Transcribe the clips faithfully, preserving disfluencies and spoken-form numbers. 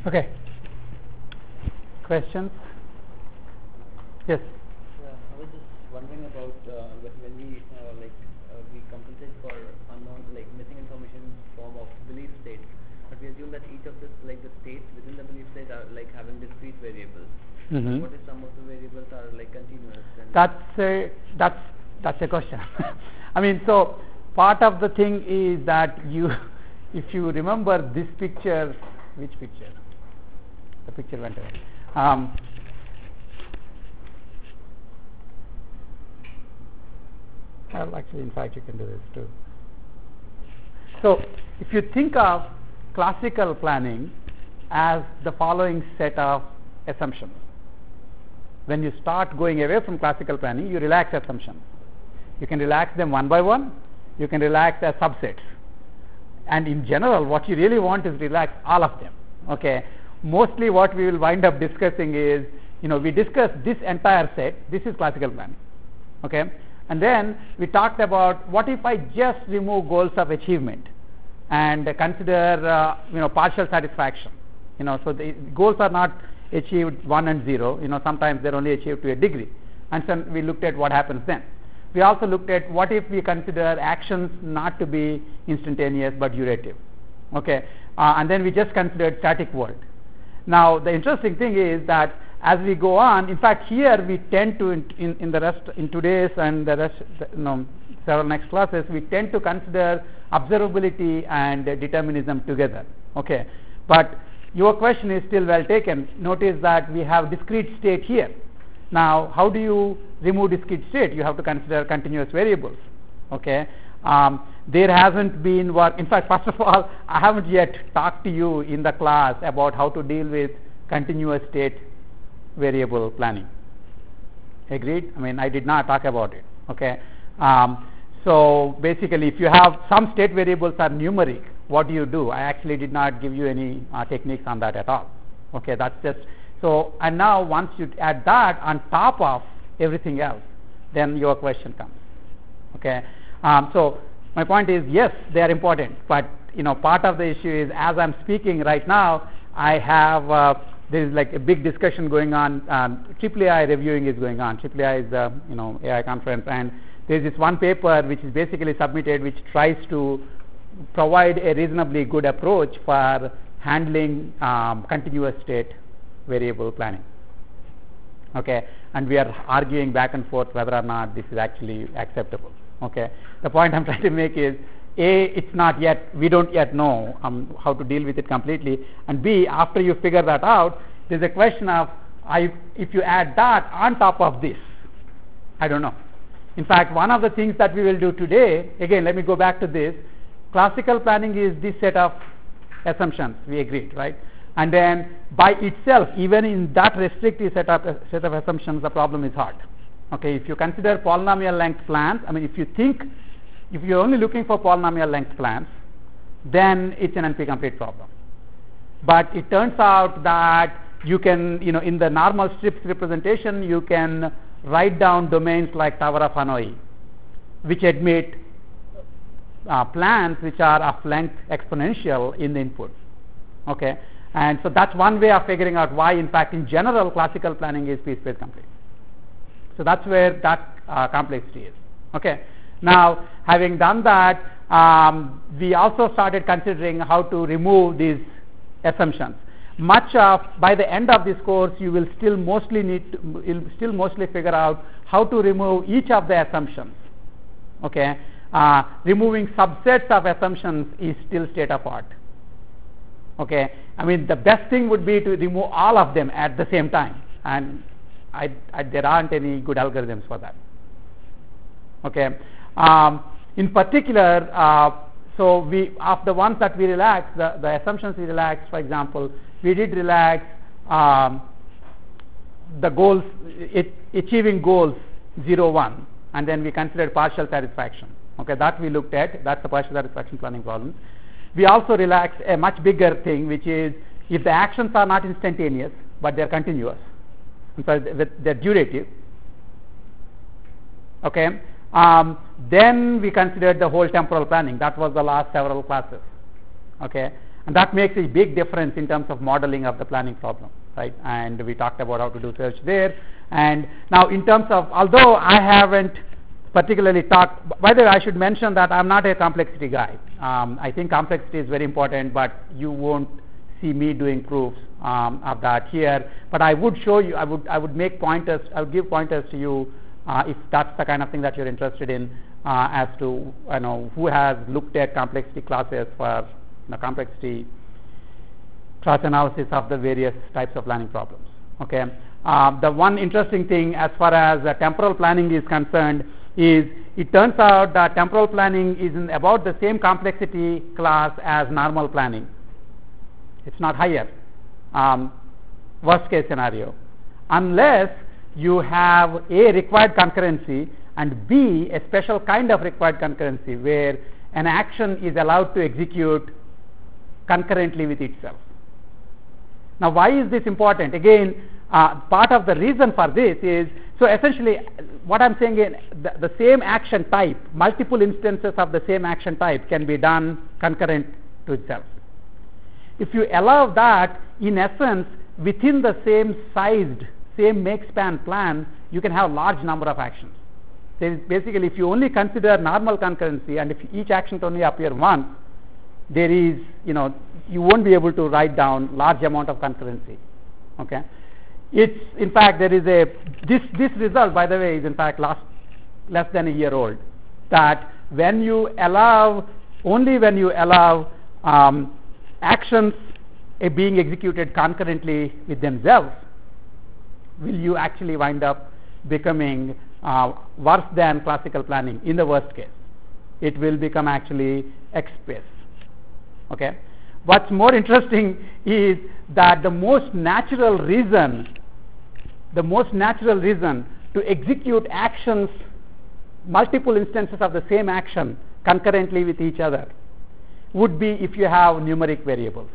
Okay. Questions? Yes. Yeah, I was just wondering about uh, when when we uh, like uh, we compensate for unknown, like missing information in form of belief states, but we assume that each of this, like the states within the belief state, are like having discrete variables. Mm-hmm. What if some of the variables are like continuous? And That's a that's that's a question. I mean, so part of the thing is that you, if you remember this picture, which picture? The picture went away. Um, well, actually, in fact, you can do this too. So, if you think of classical planning as the following set of assumptions, when you start going away from classical planning, you relax assumptions. You can relax them one by one. You can relax as subsets. And in general, what you really want is relax all of them. Okay. Mostly, what we will wind up discussing is, you know, we discussed this entire set. This is classical planning. Okay. And then we talked about what if I just remove goals of achievement and consider, uh, you know, partial satisfaction. You know, so the goals are not achieved one and zero. You know, sometimes they're only achieved to a degree. And so we looked at what happens then. We also looked at what if we consider actions not to be instantaneous but durative. Okay, uh, and then we just considered static world. Now the interesting thing is that as we go on, in fact, here we tend to in, in, in the rest in today's and the rest, you know, several next classes, we tend to consider observability and uh, determinism together. Okay, but your question is still well taken. Notice that we have discrete state here. Now, how do you remove discrete state? You have to consider continuous variables. Okay, um, there hasn't been work. In fact, first of all, I haven't yet talked to you in the class about how to deal with continuous state variable planning. Agreed? I mean, I did not talk about it. Okay, um, so basically, if you have some state variables are numeric, what do you do? I actually did not give you any uh, techniques on that at all. Okay, that's just so. And now, once you add that on top of everything else, then your question comes. Okay, um, so my point is, yes, they are important, but you know, part of the issue is as I'm speaking right now, I have uh, there is like a big discussion going on. Um, triple A I reviewing is going on. triple A I is the you know A I conference, and there is this one paper which is basically submitted, which tries to provide a reasonably good approach for handling um, continuous state variable planning. Okay, and we are arguing back and forth whether or not this is actually acceptable. Okay, the point I'm trying to make is, A, it's not yet, we don't yet know um, how to deal with it completely, and B, after you figure that out, there's a question of I, if you add that on top of this, I don't know. In fact, one of the things that we will do today, again, let me go back to this. Classical planning is this set of assumptions, we agreed, right? And then by itself, even in that restrictive set of, uh, set of assumptions, the problem is hard. Okay, if you consider polynomial length plans, I mean, if you think, if you're only looking for polynomial length plans, then it's an N P complete problem. But it turns out that you can, you know, in the normal strips representation, you can write down domains like Tower of Hanoi, which admit uh, plans which are of length exponential in the input. Okay, and so that's one way of figuring out why, in fact, in general, classical planning is piece-space complete. So that's where that uh, complexity is. Okay. Now, having done that, um, we also started considering how to remove these assumptions. Much of, by the end of this course, you will still mostly need to, you'll still mostly figure out how to remove each of the assumptions. Okay, uh, removing subsets of assumptions is still state of art. Okay, I mean, the best thing would be to remove all of them at the same time, and I, I, there aren't any good algorithms for that. Okay. Um, in particular, uh, so we of the ones that we relaxed, the, the assumptions we relaxed, for example, we did relax um, the goals, it, achieving goals zero one, and then we considered partial satisfaction. Okay, that we looked at. That's the partial satisfaction planning problem. We also relaxed a much bigger thing, which is if the actions are not instantaneous but they're continuous, in fact they're durative. Okay. Um, then we considered the whole temporal planning. That was the last several classes. Okay, And that makes a big difference in terms of modeling of the planning problem, right? And we talked about how to do search there. And now in terms of, although I haven't particularly talked, by the way, I should mention that I'm not a complexity guy. Um, I think complexity is very important, but you won't see me doing proofs um, of that here. But I would show you, I would, I would make pointers, I would give pointers to you uh, if that's the kind of thing that you're interested in uh, as to, you know, who has looked at complexity classes for the complexity class analysis of the various types of planning problems. Okay. Uh, the one interesting thing as far as uh, temporal planning is concerned is it turns out that temporal planning is in about the same complexity class as normal planning. It's not higher. Um, worst case scenario, unless you have A, required concurrency, and B, a special kind of required concurrency where an action is allowed to execute concurrently with itself. Now, why is this important? Again, uh, part of the reason for this is, so essentially what I'm saying is the, the same action type, multiple instances of the same action type can be done concurrent to itself. If you allow that, in essence, within the same sized, same make span plan, you can have large number of actions. So basically, if you only consider normal concurrency and if each action only appear once, there is, you know, you won't be able to write down large amount of concurrency. Okay, it's in fact there is a this this result, by the way, is in fact last less than a year old. That when you allow only when you allow um, actions uh, being executed concurrently with themselves, will you actually wind up becoming uh, worse than classical planning. In the worst case, it will become actually X-space. Okay. What's more interesting is that the most natural reason, the most natural reason to execute actions, multiple instances of the same action concurrently with each other, would be if you have numeric variables.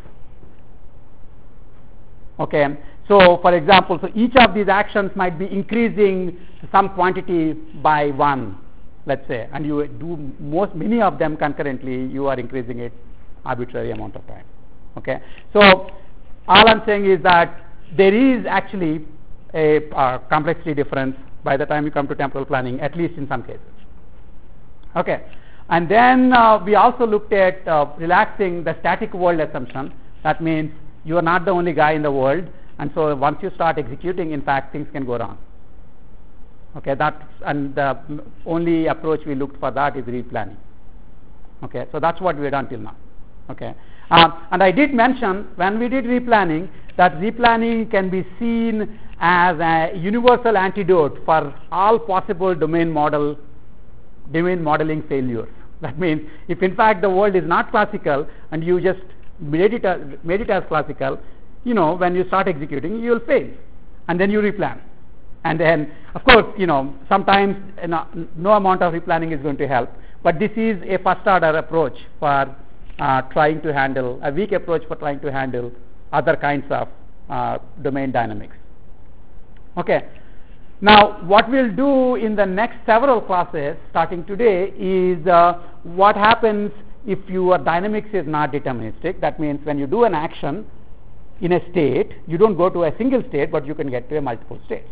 Okay. So, for example, so each of these actions might be increasing some quantity by one, let's say, and you do most many of them concurrently. You are increasing it arbitrary amount of time. Okay. So all I'm saying is that there is actually a uh, complexity difference by the time you come to temporal planning, at least in some cases. Okay. And then uh, we also looked at uh, relaxing the static world assumption. That means you are not the only guy in the world, and so once you start executing, in fact, things can go wrong. Okay. That's, and the only approach we looked for that is replanning. Okay. So that's what we have done till now. Okay. Uh, and I did mention when we did replanning that replanning can be seen as a universal antidote for all possible domain model, domain modeling failures. That means if in fact the world is not classical and you just made it as, made it as classical, you know, when you start executing, you will fail, and then you replan. And then, of course, you know, sometimes you know, no amount of replanning is going to help, but this is a first order approach for Uh, trying to handle, a weak approach for trying to handle other kinds of uh, domain dynamics. Okay. Now, what we'll do in the next several classes, starting today, is uh, what happens if your dynamics is not deterministic. That means when you do an action in a state, you don't go to a single state, but you can get to a multiple states.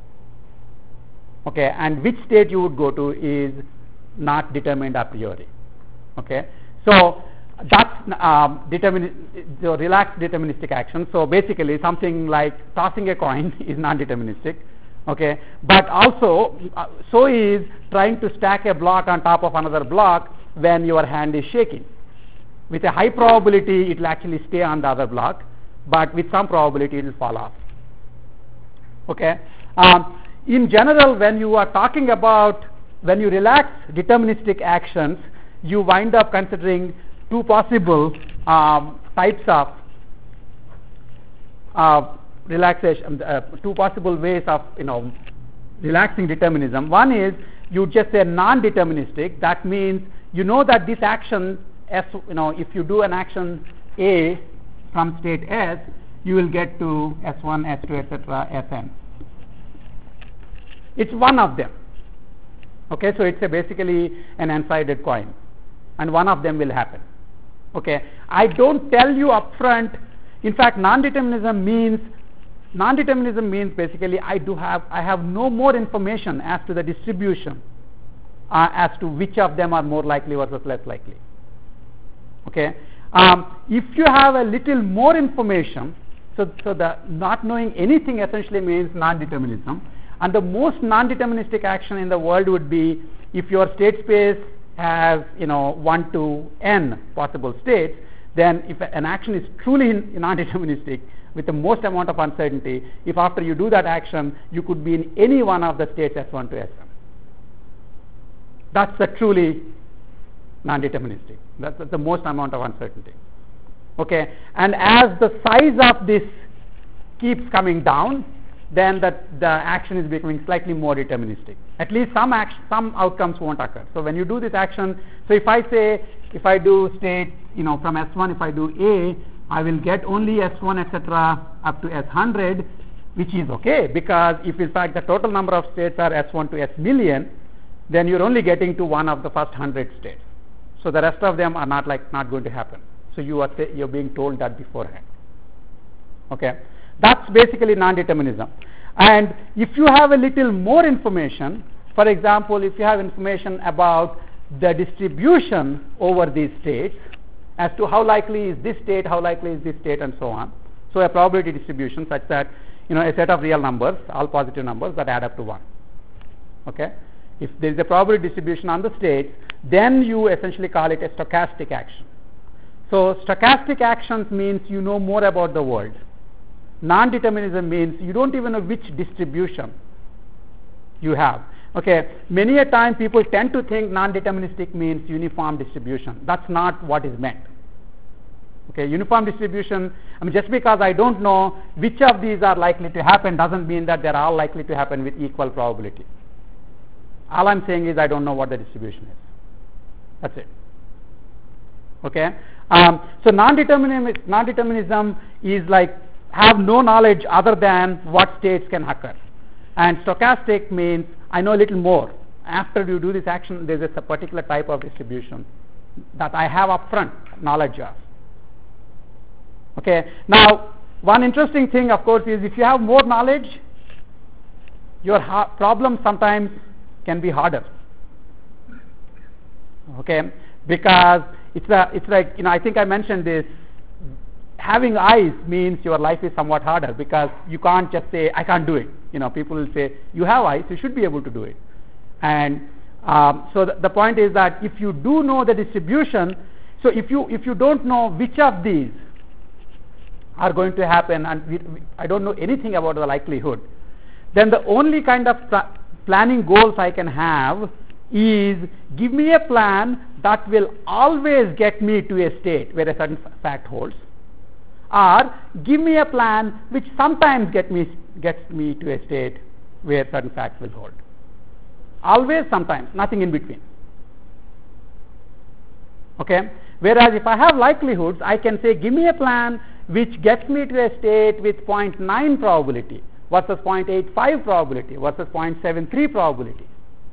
Okay. And which state you would go to is not determined a priori. Okay. So that's um, determin- the relaxed deterministic action. So basically, something like tossing a coin is non-deterministic. Okay, but also uh, so is trying to stack a block on top of another block when your hand is shaking. With a high probability, it will actually stay on the other block, but with some probability, it will fall off. Okay. Um, in general, when you are talking about when you relax deterministic actions, you wind up considering two possible um, types of uh, relaxation, uh, two possible ways of, you know, relaxing determinism. One is you just say non-deterministic. That means you know that this action, S, you know, if you do an action A from state S, you will get to S one, S two, et cetera, Sn. It's one of them. Okay, so it's a basically an n-sided coin, and one of them will happen. Okay, I don't tell you upfront. In fact, non-determinism means non-determinism means basically I do have I have no more information as to the distribution uh, as to which of them are more likely versus less likely. Okay, um, if you have a little more information, so so the not knowing anything essentially means non-determinism, and the most non-deterministic action in the world would be if your state space has, you know, one to n possible states, then if an action is truly non-deterministic with the most amount of uncertainty, if after you do that action you could be in any one of the states S one to S n. That's the truly non-deterministic. That's the most amount of uncertainty. Okay, and as the size of this keeps coming down, then that the action is becoming slightly more deterministic. At least some action, some outcomes won't occur. So when you do this action, so if I say, if I do state, you know, from S one, if I do A, I will get only S one, et cetera, up to S one hundred, which is okay, because if in fact the total number of states are S one to S million, then you're only getting to one of the first one hundred states. So the rest of them are not like not going to happen. So you are you're being told that beforehand. Okay, that's basically non-determinism. And if you have a little more information, for example, if you have information about the distribution over these states as to how likely is this state, how likely is this state, and so on. So a probability distribution such that, you know, a set of real numbers, all positive numbers that add up to one. Okay, if there is a probability distribution on the states, then you essentially call it a stochastic action. So stochastic actions means you know more about the world. Non-determinism means you don't even know which distribution you have. Okay, many a time people tend to think non-deterministic means uniform distribution. That's not what is meant. Okay, uniform distribution, I mean, just because I don't know which of these are likely to happen doesn't mean that they're all likely to happen with equal probability. All I'm saying is I don't know what the distribution is. That's it. Okay, um, so non-determinism, non-determinism is like have no knowledge other than what states can occur, and stochastic means I know a little more. After you do this action, there is a particular type of distribution that I have upfront knowledge of. Okay, now one interesting thing, of course, is if you have more knowledge, your ha- problem sometimes can be harder. Okay, because it's a, it's like, you know, I think I mentioned this. Having eyes means your life is somewhat harder because you can't just say I can't do it. You know, people will say you have eyes, you should be able to do it. And um, so the, the point is that if you do know the distribution, so if you if you don't know which of these are going to happen, and we, we, I don't know anything about the likelihood, then the only kind of pl- planning goals I can have is give me a plan that will always get me to a state where a certain f- fact holds, or give me a plan which sometimes get me, gets me to a state where certain facts will hold. Always, sometimes, nothing in between. Okay? Whereas if I have likelihoods, I can say give me a plan which gets me to a state with zero point nine probability versus zero point eight five probability versus zero point seven three probability.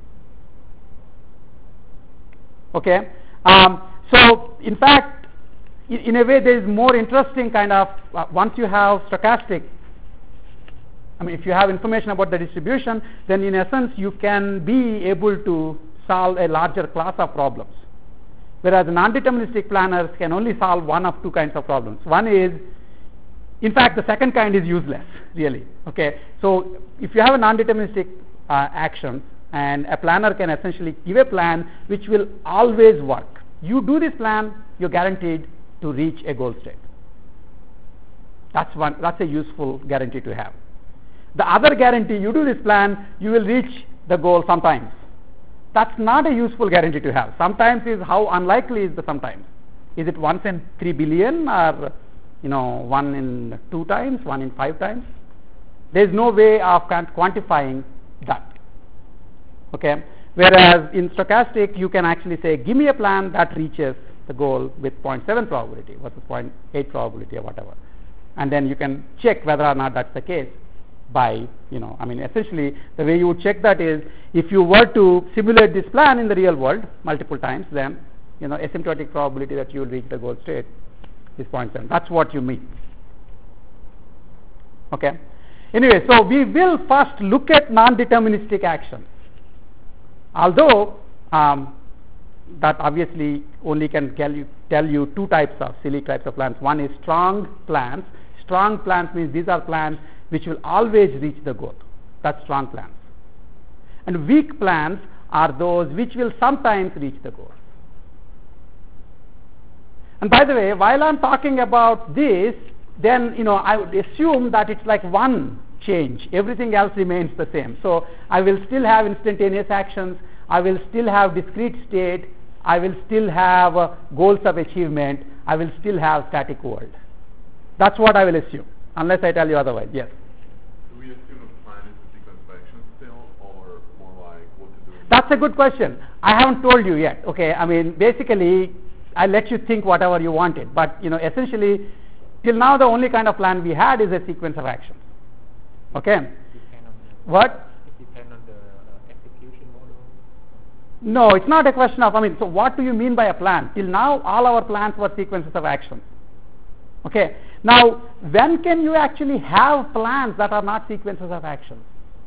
Okay? Um, so, in fact, in, in a way, there is more interesting kind of, uh, once you have stochastic, I mean, if you have information about the distribution, then in essence, you can be able to solve a larger class of problems. Whereas non-deterministic planners can only solve one of two kinds of problems. One is, in fact, the second kind is useless, really. Okay, so if you have a non-deterministic uh, action, and a planner can essentially give a plan which will always work. You do this plan, you're guaranteed to reach a goal state. That's one. That's a useful guarantee to have. The other guarantee, you do this plan, you will reach the goal sometimes. That's not a useful guarantee to have. Sometimes is how unlikely is the sometimes? Is it once in three billion, or you know, one in two times, one in five times? There is no way of quantifying that. Okay. Whereas in stochastic, you can actually say, give me a plan that reaches the goal with zero point seven probability versus zero point eight probability or whatever, and then you can check whether or not that's the case. By, you know, I mean, essentially, the way you would check that is, if you were to simulate this plan in the real world multiple times, then you know, asymptotic probability that you will reach the goal state is zero point seven. That's what you mean. Okay. Anyway, so we will first look at non-deterministic actions. Although um, that obviously only can tell you, tell you two types of silly types of plans. One is strong plans. Strong plans means these are plans which will always reach the goal. That's strong plans. And weak plans are those which will sometimes reach the goal. And by the way, while I'm talking about this, then you know I would assume that it's like one change. Everything else remains the same. So I will still have instantaneous actions. I will still have discrete state. I will still have uh, goals of achievement. I will still have static world. That's what I will assume, unless I tell you otherwise. Yes. Do we assume a plan is a sequence of actions still, or more like what to do? That's a good question. I haven't told you yet. Okay. I mean, basically, I let you think whatever you wanted. But you know, essentially, till now the only kind of plan we had is a sequence of actions. Okay. What? No, it's not a question of, I mean, so what do you mean by a plan? Till now, all our plans were sequences of actions. Okay. Now, when can you actually have plans that are not sequences of actions?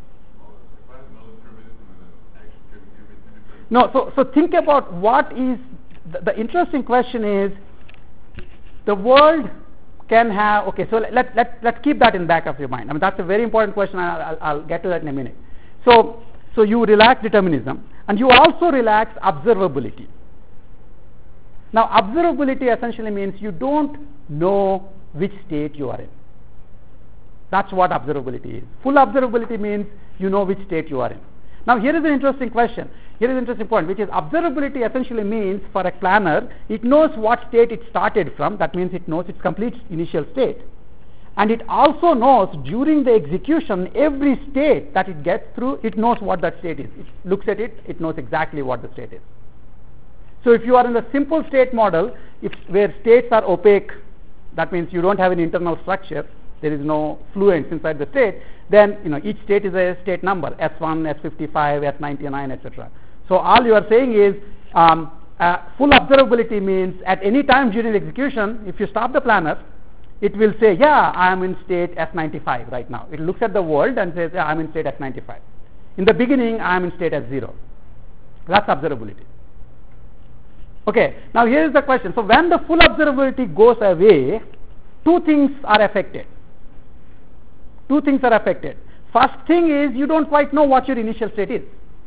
No, so, so think about what is, the, the interesting question is, the world can have, okay, so let, let, let, let's keep that in back of your mind. I mean, that's a very important question. I'll, I'll, I'll get to that in a minute. So, so you relax determinism. And you also relax observability. Now, observability essentially means you don't know which state you are in. That's what observability is. Full observability means you know which state you are in. Now, here is an interesting question. Here is an interesting point, which is observability essentially means for a planner, it knows what state it started from. That means it knows its complete initial state. And it also knows during the execution, every state that it gets through, it knows what that state is. It looks at it, it knows exactly what the state is. So if you are in the simple state model, if where states are opaque, that means you don't have any internal structure, there is no fluence inside the state, then you know each state is a state number, S one, S fifty-five, S ninety-nine, et cetera. So all you are saying is um, uh, full observability means at any time during execution, if you stop the planner, it will say, yeah, I am in state S ninety-five right now. It looks at the world and says, yeah, I am in state S ninety-five. In the beginning, I am in state S zero. That's observability. Okay, now here is the question. So when the full observability goes away, two things are affected. Two things are affected. First thing is you don't quite know what your initial state is.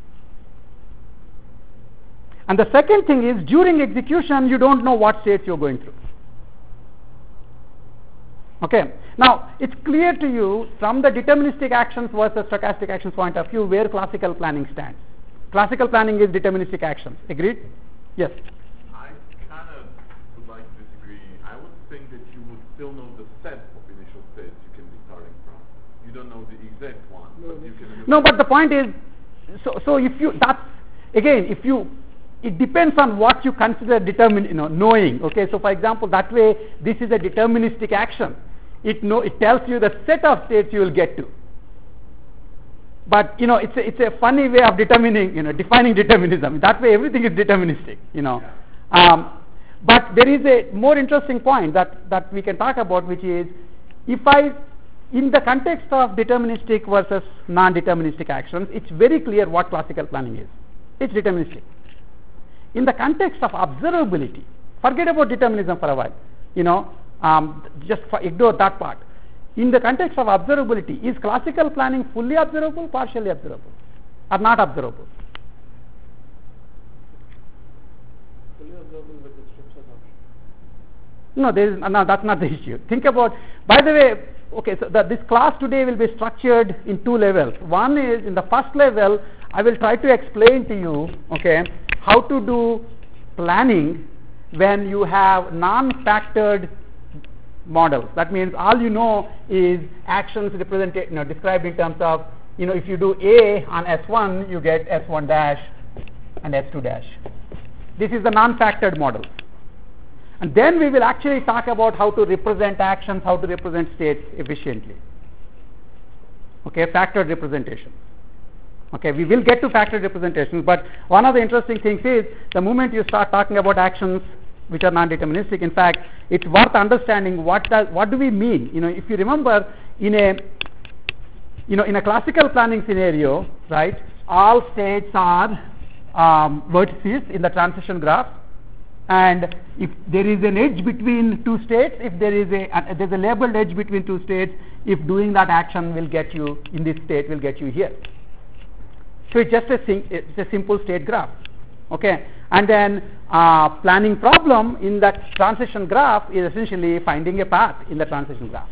And the second thing is during execution, you don't know what states you're going through. Okay. Now, it's clear to you from the deterministic actions versus stochastic actions point of view where classical planning stands. Classical planning is deterministic actions. Agreed? Yes. I kind of would like to disagree. I would think that you would still know the set of initial states you can be starting from. You don't know the exact one, but you can. No, but the point is, so so if you that's again if you. It depends on what you consider determin, you know, knowing. Okay, so for example, that way this is a deterministic action. It know it tells you the set of states you will get to. But you know, it's a, it's a funny way of determining, you know, defining determinism. That way, everything is deterministic. You know, yeah. um, but there is a more interesting point that that we can talk about, which is if I, in the context of deterministic versus non-deterministic actions, it's very clear what classical planning is. It's deterministic. In the context of observability, forget about determinism for a while, you know, um, just for, ignore that part. In the context of observability, is classical planning fully observable, partially observable, or not observable? Fully observable with the strips assumption. No, there is, no, that's not the issue. Think about, by the way, okay, so the, this class today will be structured in two levels. One is, in the first level, I will try to explain to you, okay, how to do planning when you have non-factored models. That means all you know is actions represented, you know, described in terms of, you know, if you do A on S one, you get S one dash and S two dash. This is the non-factored model. And then we will actually talk about how to represent actions, how to represent states efficiently. Okay, factored representation. Okay, we will get to factored representations, but one of the interesting things is the moment you start talking about actions which are non-deterministic, in fact, it's worth understanding what does what do we mean. You know, if you remember in a you know in a classical planning scenario, right, all states are um, vertices in the transition graph, and if there is an edge between two states, if there is a uh, there's a labeled edge between two states, if doing that action will get you in this state will get you here. So it's just a it's a simple state graph, okay. And then uh, planning problem in that transition graph is essentially finding a path in the transition graph.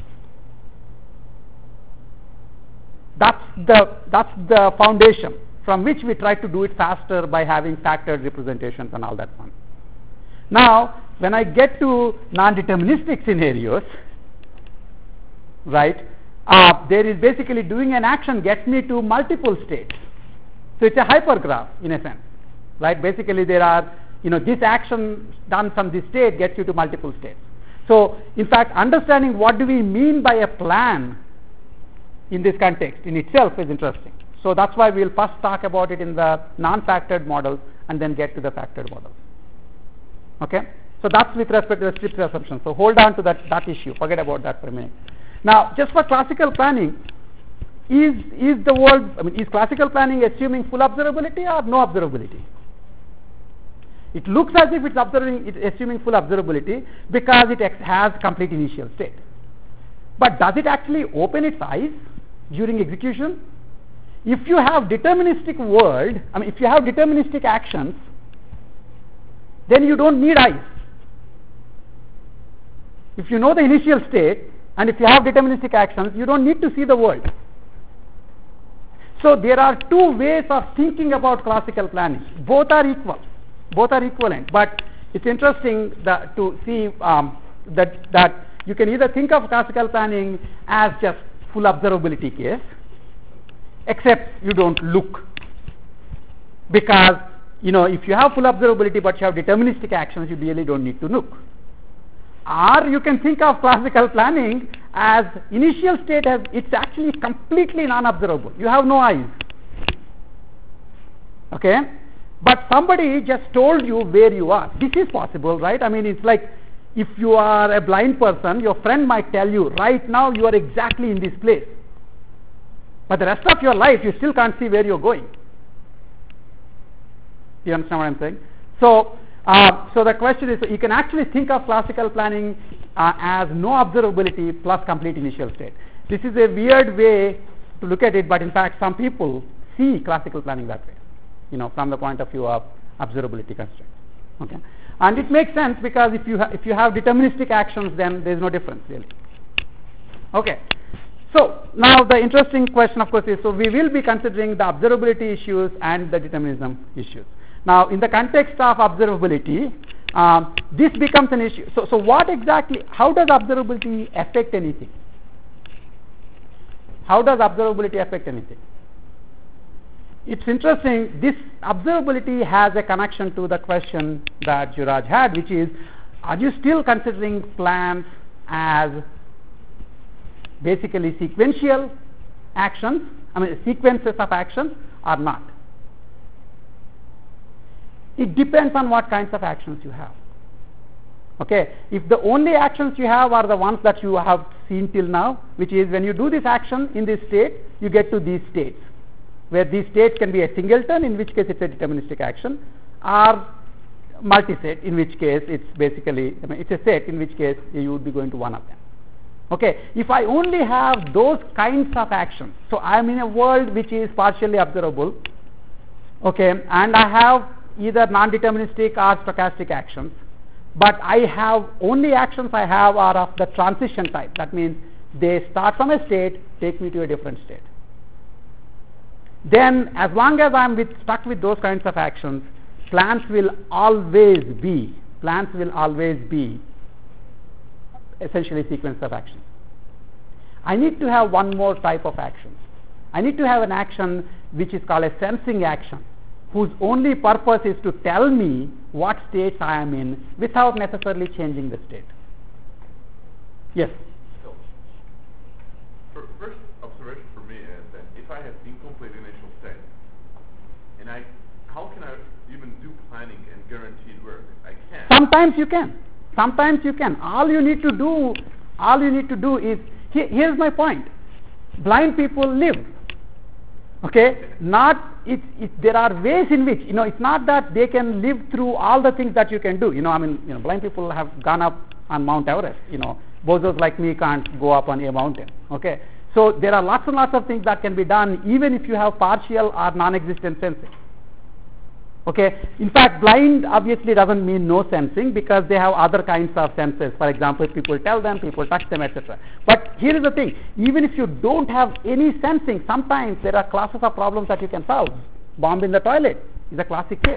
That's the that's the foundation from which we try to do it faster by having factored representations and all that fun. Now, when I get to non-deterministic scenarios, right, uh, there is basically doing an action gets me to multiple states. So it's a hypergraph in a sense, right? Basically, there are, you know, this action done from this state gets you to multiple states. So, in fact, understanding what do we mean by a plan in this context in itself is interesting. So that's why we'll first talk about it in the non-factored models and then get to the factored models. Okay? So that's with respect to the strict assumption. So hold on to that, that issue. Forget about that for a minute. Now, just for classical planning, is is the world, I mean, is classical planning assuming full observability or no observability? It looks as if it's observing, it's assuming full observability because it ex- has complete initial state. But does it actually open its eyes during execution? If you have deterministic world, I mean, if you have deterministic actions, then you don't need eyes. If you know the initial state and if you have deterministic actions, you don't need to see the world. So there are two ways of thinking about classical planning. Both are equal. Both are equivalent. But it's interesting that to see um, that that you can either think of classical planning as just full observability case, except you don't look. Because, you know, if you have full observability but you have deterministic actions, you really don't need to look. Or you can think of classical planning as initial state as it's actually completely non-observable. You have no eyes. Okay? But somebody just told you where you are. This is possible, right? I mean, it's like if you are a blind person, your friend might tell you, right now you are exactly in this place. But the rest of your life, you still can't see where you're going. You understand what I'm saying? So, uh, so the question is, so you can actually think of classical planning uh, as no observability plus complete initial state. This is a weird way to look at it, but in fact, some people see classical planning that way, you know, from the point of view of observability constraints. Okay, and it makes sense because if you ha- if you have deterministic actions, then there is no difference really. Okay. So now the interesting question, of course, is so we will be considering the observability issues and the determinism issues. Now, in the context of observability, um, this becomes an issue. So, so what exactly? How does observability affect anything? How does observability affect anything? It's interesting. This observability has a connection to the question that Juraj had, which is: are you still considering plans as basically sequential actions, I mean sequences of actions, or not? It depends on what kinds of actions you have. Okay, if the only actions you have are the ones that you have seen till now, which is when you do this action in this state, you get to these states, where these states can be a singleton, in which case it's a deterministic action, or multi-set, in which case it's basically, I mean, it's a set, in which case you would be going to one of them. Okay, if I only have those kinds of actions, so I am in a world which is partially observable, okay, and I have either non-deterministic or stochastic actions, but I have only actions I have are of the transition type. That means they start from a state, take me to a different state. Then as long as I am with, stuck with those kinds of actions, plans will always be, plans will always be essentially sequence of actions. I need to have one more type of action. I need to have an action which is called a sensing action, whose only purpose is to tell me what states I am in without necessarily changing the state. Yes? So, for, first observation for me is that if I have incomplete initial state, and I, how can I even do planning and guaranteed work? I can't. Sometimes you can. Sometimes you can. All you need to do, all you need to do is, he, here's my point. Blind people live. Okay, not it, it. There are ways in which, you know, it's not that they can live through all the things that you can do. You know, I mean, you know, blind people have gone up on Mount Everest. You know, bozos like me can't go up on a mountain. Okay, so there are lots and lots of things that can be done even if you have partial or non-existent sensing. Okay, in fact, blind obviously doesn't mean no sensing, because they have other kinds of senses. For example, people tell them, people touch them, et cetera. But here is the thing: even if you don't have any sensing, sometimes there are classes of problems that you can solve. Bomb in the toilet is a classic case.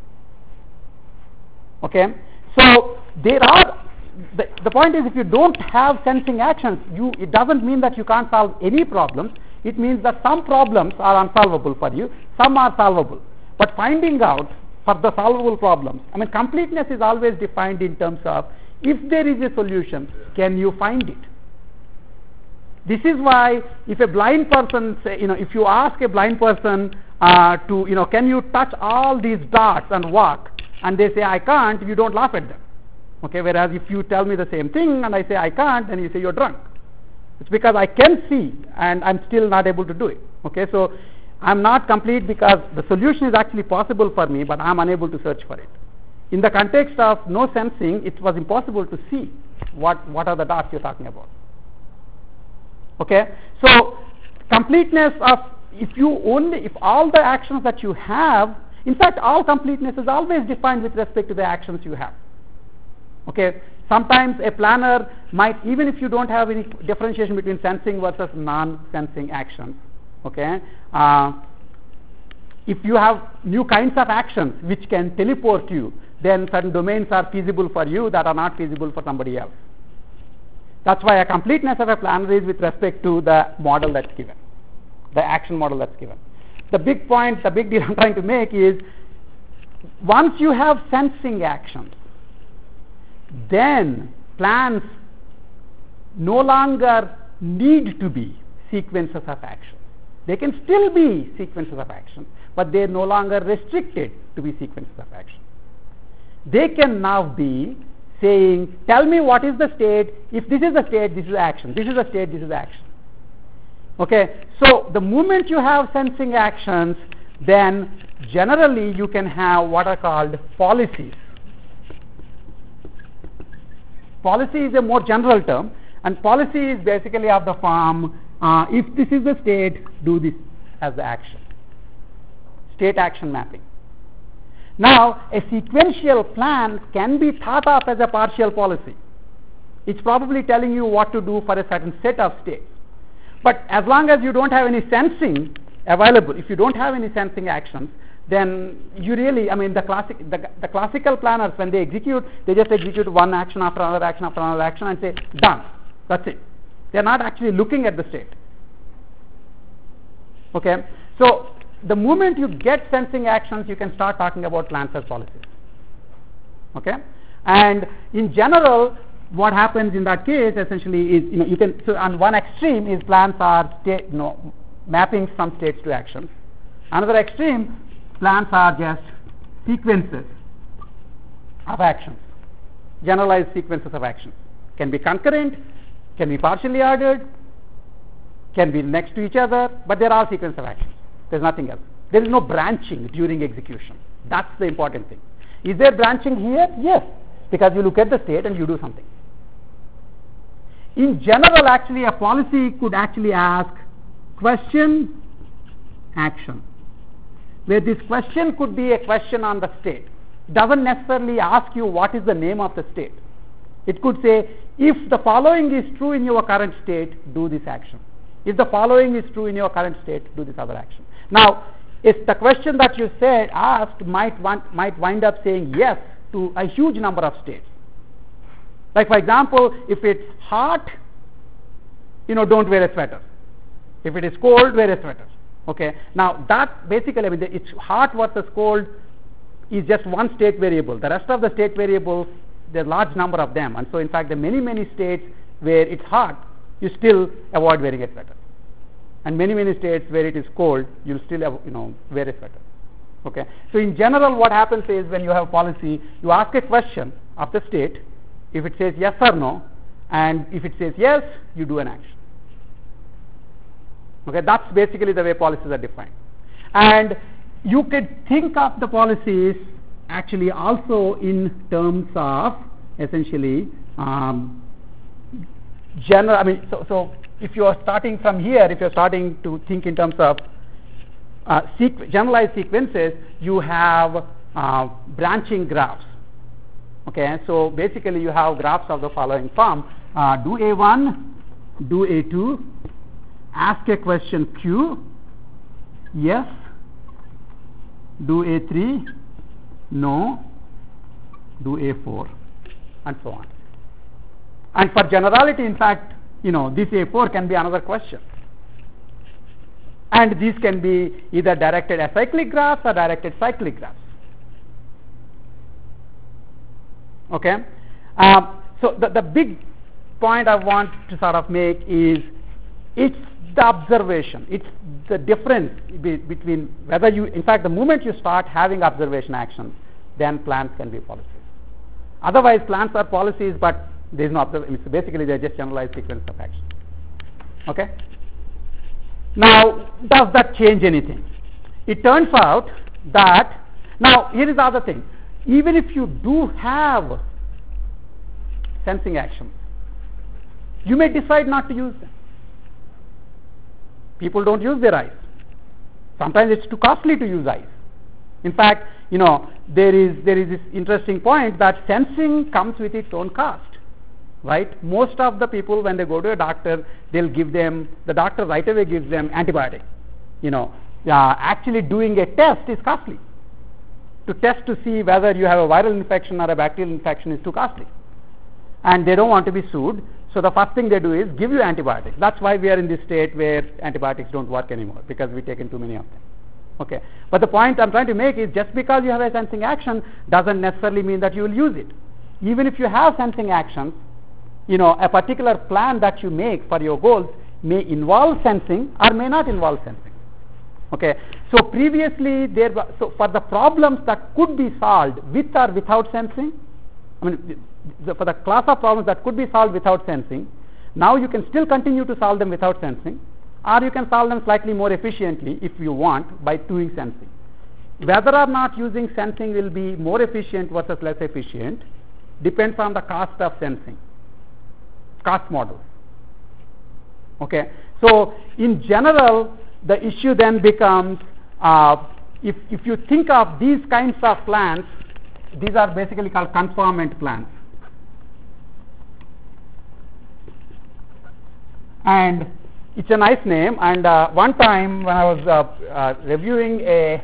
Okay, so there are. The, the point is, if you don't have sensing actions, you it doesn't mean that you can't solve any problems. It means that some problems are unsolvable for you, some are solvable. But finding out for the solvable problems, I mean, completeness is always defined in terms of, if there is a solution, can you find it? This is why if a blind person, say, you know, if you ask a blind person uh, to, you know, can you touch all these dots and walk, and they say I can't, you don't laugh at them. Okay, whereas if you tell me the same thing and I say I can't, then you say you're drunk. It's because I can see and I'm still not able to do it. Okay, so I'm not complete because the solution is actually possible for me, but I'm unable to search for it. In the context of no sensing, it was impossible to see what, what are the dots you're talking about. Okay, so completeness of, if you only, if all the actions that you have, in fact, all completeness is always defined with respect to the actions you have. Okay, sometimes a planner might, even if you don't have any differentiation between sensing versus non-sensing actions, okay, uh, if you have new kinds of actions which can teleport you, then certain domains are feasible for you that are not feasible for somebody else. That's why a completeness of a planner is with respect to the model that's given, the action model that's given. The big point, the big deal I'm trying to make is, once you have sensing actions, then plans no longer need to be sequences of actions. They can still be sequences of action, but they are no longer restricted to be sequences of action. They can now be saying, tell me what is the state, if this is the state, this is action, this is the state, this is action. Okay, so the moment you have sensing actions, then generally you can have what are called policies. Policy is a more general term, and policy is basically of the form, uh, if this is the state, do this as the action. State action mapping. Now, a sequential plan can be thought of as a partial policy. It's probably telling you what to do for a certain set of states. But as long as you don't have any sensing available, if you don't have any sensing actions, then you really, I mean, the classic, the, the classical planners, when they execute, they just execute one action after another action after another action and say, done. That's it. They're not actually looking at the state. Okay? So, the moment you get sensing actions, you can start talking about plans as policies. Okay? And in general, what happens in that case essentially is, you know, you can, so on one extreme is plans are state, you know, mapping from states to actions. Another extreme, plans are just sequences of actions, generalized sequences of actions. Can be concurrent, can be partially ordered, can be next to each other, but they're all sequences of actions. There's nothing else. There is no branching during execution. That's the important thing. Is there branching here? Yes, because you look at the state and you do something. In general, actually, a policy could actually ask question, action, where this question could be a question on the state. It doesn't necessarily ask you what is the name of the state. It could say, if the following is true in your current state, do this action. If the following is true in your current state, do this other action. Now, if the question that you said asked might want, might wind up saying yes to a huge number of states. Like, for example, if it's hot, you know, don't wear a sweater. If it is cold, wear a sweater. Okay. Now, that basically, I mean, the, it's hot versus cold is just one state variable. The rest of the state variables, there are a large number of them, and so in fact, there are many many states where it's hot, you still avoid wearing a sweater. And many, many states where it is cold, you'll still have, you know, wear a sweater. Okay. So in general, what happens is when you have policy, you ask a question of the state. If it says yes or no, and if it says yes, you do an action. Okay. That's basically the way policies are defined. And you could think of the policies actually also in terms of essentially um, general. I mean, so, so if you are starting from here, if you're starting to think in terms of uh, sequ- generalized sequences, you have uh, branching graphs. Okay, so basically you have graphs of the following form: uh, do A one, do A two, ask a question Q, yes, do A three, no, do A four, and so on. And for generality, in fact, you know, this A four can be another question. And these can be either directed acyclic graphs or directed cyclic graphs. Okay? Uh, so the, the big point I want to sort of make is it's the observation. It's the difference be, between whether you, in fact, the moment you start having observation actions, then plans can be policies. Otherwise, plans are policies, but there is no observation. Basically, they are just generalized sequence of actions. Okay? Now, does that change anything? It turns out that, now here is the other thing. Even if you do have sensing actions, you may decide not to use them. People don't use their eyes. Sometimes it's too costly to use eyes. In fact, you know, there is there is this interesting point that sensing comes with its own cost. Right? Most of the people, when they go to a doctor, they'll give them, the doctor right away gives them antibiotic. You know, uh, actually doing a test is costly. To test to see whether you have a viral infection or a bacterial infection is too costly. And they don't want to be sued, so the first thing they do is give you antibiotics. That's why we are in this state where antibiotics don't work anymore, because we've taken too many of them. Okay. But the point I'm trying to make is just because you have a sensing action doesn't necessarily mean that you will use it. Even if you have sensing actions, you know, a particular plan that you make for your goals may involve sensing or may not involve sensing. Okay. So previously, there were, so for the problems that could be solved with or without sensing, I mean, the, for the class of problems that could be solved without sensing, now you can still continue to solve them without sensing, or you can solve them slightly more efficiently if you want by doing sensing. Whether or not using sensing will be more efficient versus less efficient depends on the cost of sensing. Cost model. Okay. So in general, the issue then becomes uh, if, if you think of these kinds of plans, these are basically called conformant plans. And it's a nice name. And uh, one time when I was uh, uh, reviewing a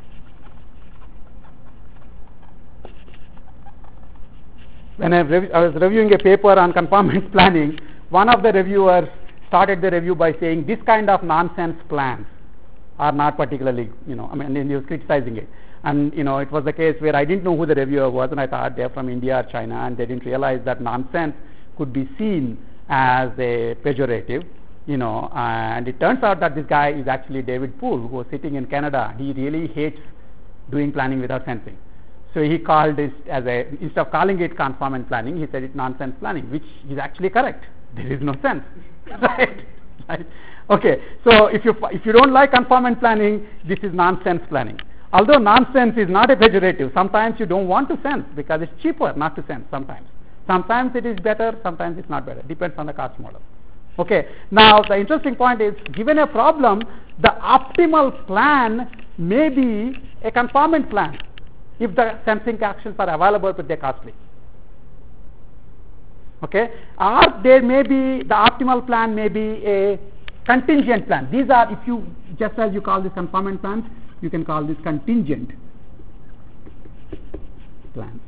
When I, rev- I was reviewing a paper on conformant planning, one of the reviewers started the review by saying this kind of nonsense plans are not particularly, you know, I mean, and he was criticizing it. And, you know, it was the case where I didn't know who the reviewer was, and I thought they're from India or China, and they didn't realize that nonsense could be seen as a pejorative, you know, and it turns out that this guy is actually David Poole, who was sitting in Canada. He really hates doing planning without sensing. So he called it as a, instead of calling it conformant planning, he said it nonsense planning, which is actually correct. There is no sense, right? Right? Okay. So if you if you don't like conformant planning, this is nonsense planning. Although nonsense is not a pejorative, sometimes you don't want to sense because it's cheaper not to sense. Sometimes, sometimes it is better, sometimes it's not better. Depends on the cost model. Okay. Now the interesting point is, given a problem, the optimal plan may be a conformant plan, if the sensing actions are available but they're costly. Okay, or there may be, the optimal plan may be a contingent plan. These are, if you, just as you call this conformant plans, you can call this contingent plans.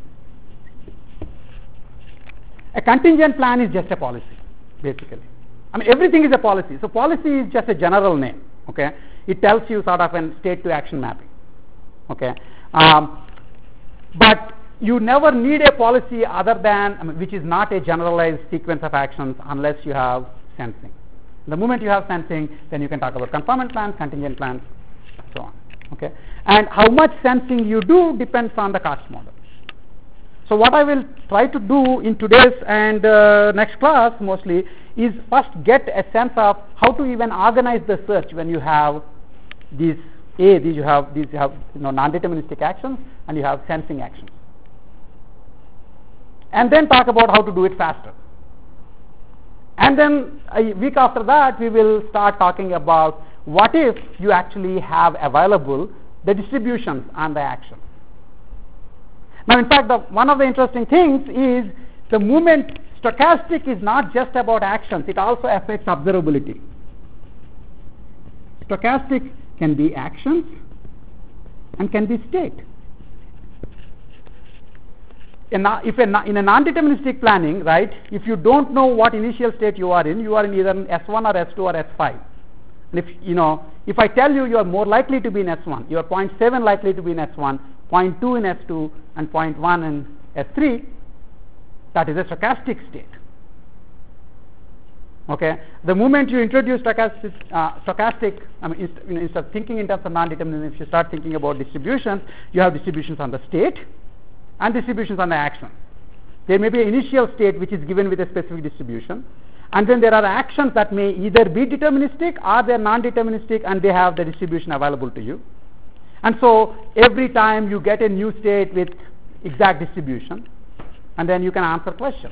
A contingent plan is just a policy, basically. I mean, everything is a policy. So policy is just a general name. Okay, it tells you sort of a state to action mapping. Okay. Um, But you never need a policy other than, I mean, which is not a generalized sequence of actions unless you have sensing. The moment you have sensing, then you can talk about conformant plans, contingent plans, so on. Okay, and how much sensing you do depends on the cost model. So what I will try to do in today's and uh, next class mostly is first get a sense of how to even organize the search when you have these A, these you have these you have you know non-deterministic actions and you have sensing actions, and then talk about how to do it faster. And then a week after that we will start talking about what if you actually have available the distributions on the action. Now, in fact, the, one of the interesting things is the movement stochastic is not just about actions, it also affects observability. Stochastic can be actions and can be state. In a, if a, in a non-deterministic planning, right, if you don't know what initial state you are in, you are in either S one or S two or S five. And if you know, if I tell you you are more likely to be in S one, you are zero point seven likely to be in S one, zero point two in S two, and zero point one in S three, that is a stochastic state. Okay, the moment you introduce stochastic, uh, stochastic, I mean, inst- you know, instead of thinking in terms of non-determinism, if you start thinking about distributions, you have distributions on the state and distributions on the action. There may be an initial state which is given with a specific distribution, and then there are actions that may either be deterministic or they are non-deterministic and they have the distribution available to you. And so every time you get a new state with exact distribution, and then you can answer questions.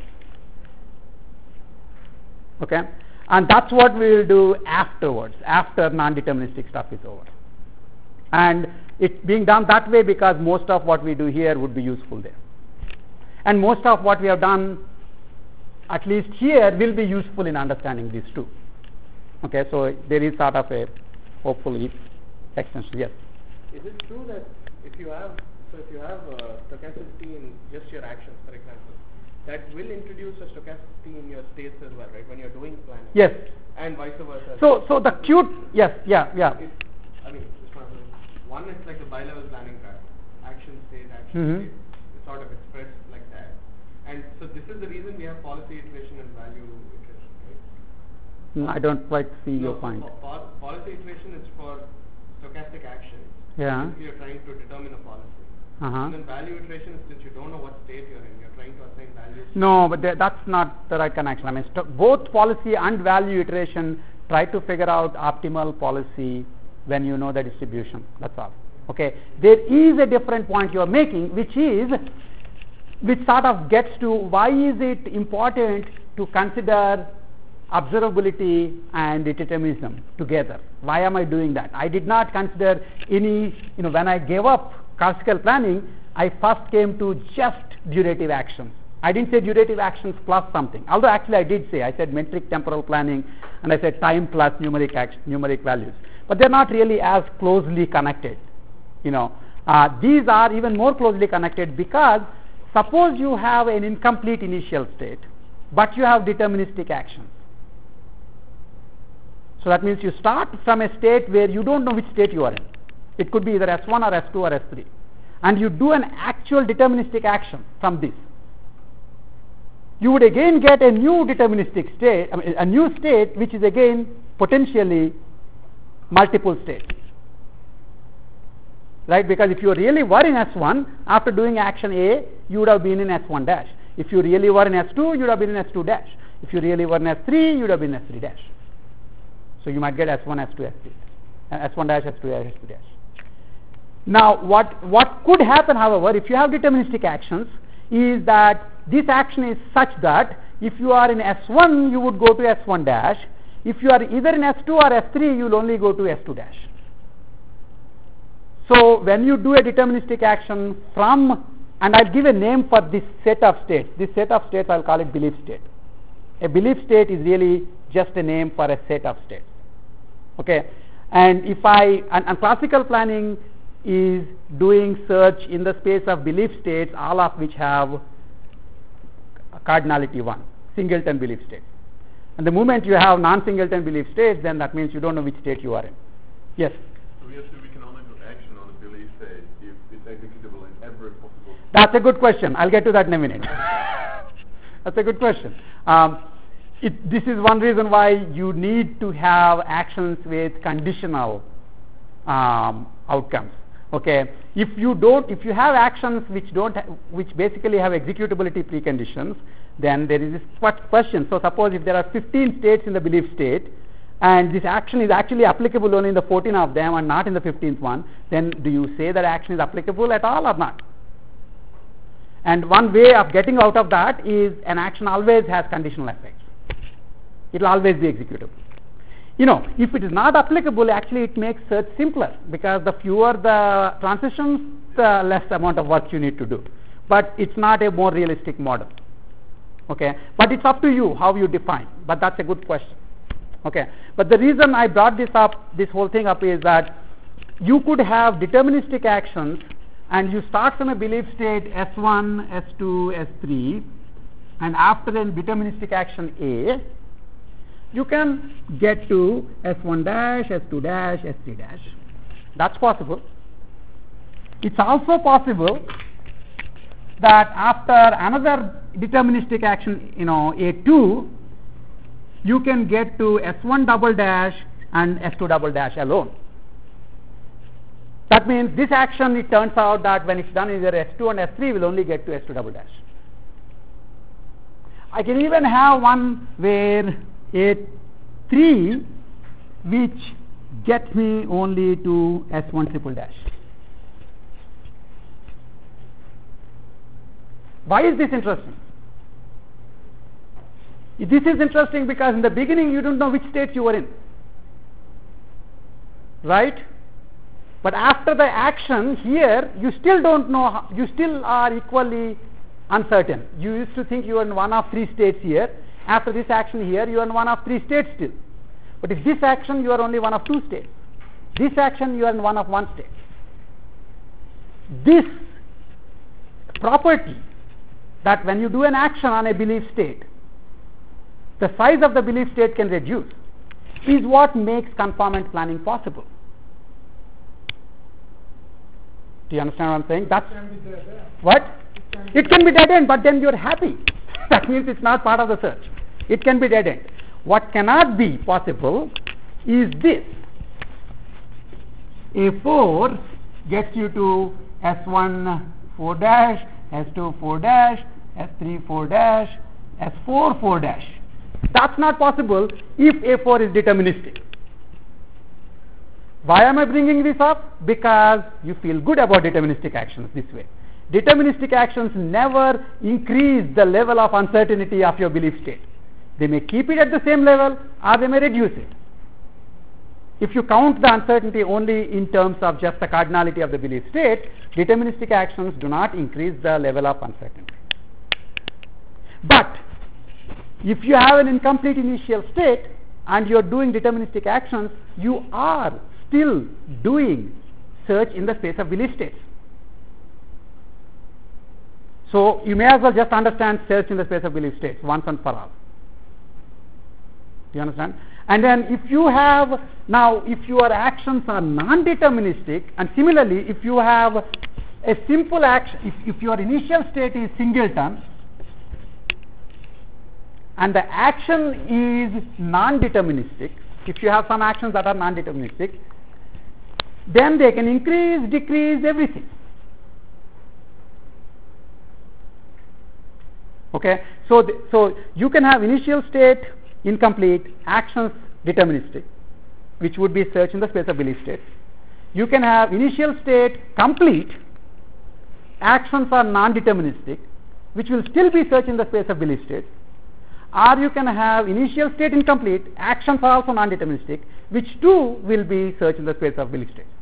Okay, and that's what we will do afterwards, after non-deterministic stuff is over. And it's being done that way because most of what we do here would be useful there. And most of what we have done, at least here, will be useful in understanding these two. Okay, so there is sort of a hopefully extension. Yes. Is it true that if you have so if you have uh, stochasticity in just your actions, for example, that will introduce a stochasticity in your states as well, right? When you're doing planning. Yes. And vice versa. So so the cute yes yeah yeah. If, I mean, one it's like a bi-level planning track, action state, action Mm-hmm. state. It's sort of expressed like that. And so this is the reason we have policy iteration and value iteration, right? No, I don't quite see no, your point. Po- po- policy iteration is for stochastic actions. Yeah. If you're trying to determine a policy. Uh-huh. And then value iteration is since you don't know what state you're in, you're trying to assign values. No, but th- that's not the right connection. I mean, st- both policy and value iteration try to figure out optimal policy when you know the distribution. That's all. Okay. There is a different point you are making, which is, which sort of gets to why is it important to consider observability and determinism together. Why am I doing that? I did not consider any, you know, when I gave up classical planning, I first came to just durative actions. I didn't say durative actions plus something, although actually I did say, I said metric temporal planning and I said time plus numeric action, numeric values, but they're not really as closely connected. You know, uh, these are even more closely connected because suppose you have an incomplete initial state, but you have deterministic actions. So that means you start from a state where you don't know which state you are in. It could be either S one or S two or S three. And you do an actual deterministic action from this. You would again get a new deterministic state, I mean, a new state which is again potentially multiple states. Right? Because if you really were in S one, after doing action A, you would have been in S one dash. If you really were in S two, you would have been in S two dash. If you really were in S three, you would have been in S three dash. So you might get S one, S two, S three, S one dash, S two dash, S two dash. Now, what, what could happen, however, if you have deterministic actions, is that this action is such that if you are in S one, you would go to S one dash. If you are either in S two or S three, you will only go to S two dash. So when you do a deterministic action from, and I'll give a name for this set of states. This set of states, I'll call it belief state. A belief state is really just a name for a set of states. Okay, and if I, and, and classical planning is doing search in the space of belief states, all of which have cardinality one, singleton belief state. And the moment you have non-singleton belief states, then that means you don't know which state you are in. Yes? So we assume we can only do action on a belief state if it's executable in every possible state. That's a good question. I'll get to that in a minute. That's a good question. Um, it, this is one reason why you need to have actions with conditional um, outcomes. Okay, if you don't, if you have actions which don't, ha- which basically have executability preconditions, then there is this que- question. So suppose if there are fifteen states in the belief state, and this action is actually applicable only in the fourteen of them and not in the fifteenth one, then do you say that action is applicable at all or not? And one way of getting out of that is an action always has conditional effects. It will always be executable. You know, if it is not applicable, actually it makes search simpler, because the fewer the transitions, the less amount of work you need to do. But it's not a more realistic model. Okay, but it's up to you how you define. But that's a good question. Okay, but the reason I brought this up, this whole thing up, is that you could have deterministic actions, and you start from a belief state S one, S two, S three, and after a deterministic action A, you can get to S one dash, S two dash, S three dash. That's possible. It's also possible that after another deterministic action, you know, A two, you can get to S one double dash and S two double dash alone. That means this action, it turns out that when it's done in either S two and S three, will only get to S two double dash. I can even have one where A three which gets me only to S one triple dash. Why is this interesting? This is interesting because in the beginning you don't know which state you were in, right? But after the action here, you still don't know, how, you still are equally uncertain. You used to think you were in one of three states here. After this action here, you are in one of three states still. But if this action, you are only one of two states. This action, you are in one of one state. This property, that when you do an action on a belief state, the size of the belief state can reduce, is what makes conformant planning possible. Do you understand what I'm saying? That's what? It can be dead end, but then you're happy. That means it's not part of the search. It can be dead end. What cannot be possible is this. A four gets you to S one four dash, S two four dash, S three four dash, S four four dash. That's not possible if A four is deterministic. Why am I bringing this up? Because you feel good about deterministic actions this way. Deterministic actions never increase the level of uncertainty of your belief state. They may keep it at the same level or they may reduce it. If you count the uncertainty only in terms of just the cardinality of the belief state, deterministic actions do not increase the level of uncertainty. But if you have an incomplete initial state and you are doing deterministic actions, you are still doing search in the space of belief states. So you may as well just understand search in the space of belief states once and for all. Do you understand? And then if you have, now if your actions are non-deterministic, and similarly if you have a simple action, if, if your initial state is singleton and the action is non-deterministic, if you have some actions that are non-deterministic, then they can increase, decrease, everything. Okay, so the, so you can have initial state incomplete, actions deterministic, which would be search in the space of belief states. You can have initial state complete, actions are non-deterministic, which will still be search in the space of belief states. Or you can have initial state incomplete, actions are also non-deterministic, which too will be search in the space of belief states.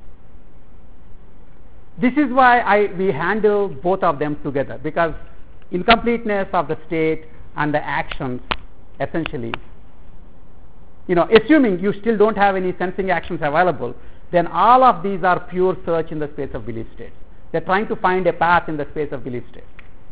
This is why I, we handle both of them together, because incompleteness of the state and the actions essentially, you know, assuming you still don't have any sensing actions available, then all of these are pure search in the space of belief states. They're trying to find a path in the space of belief states.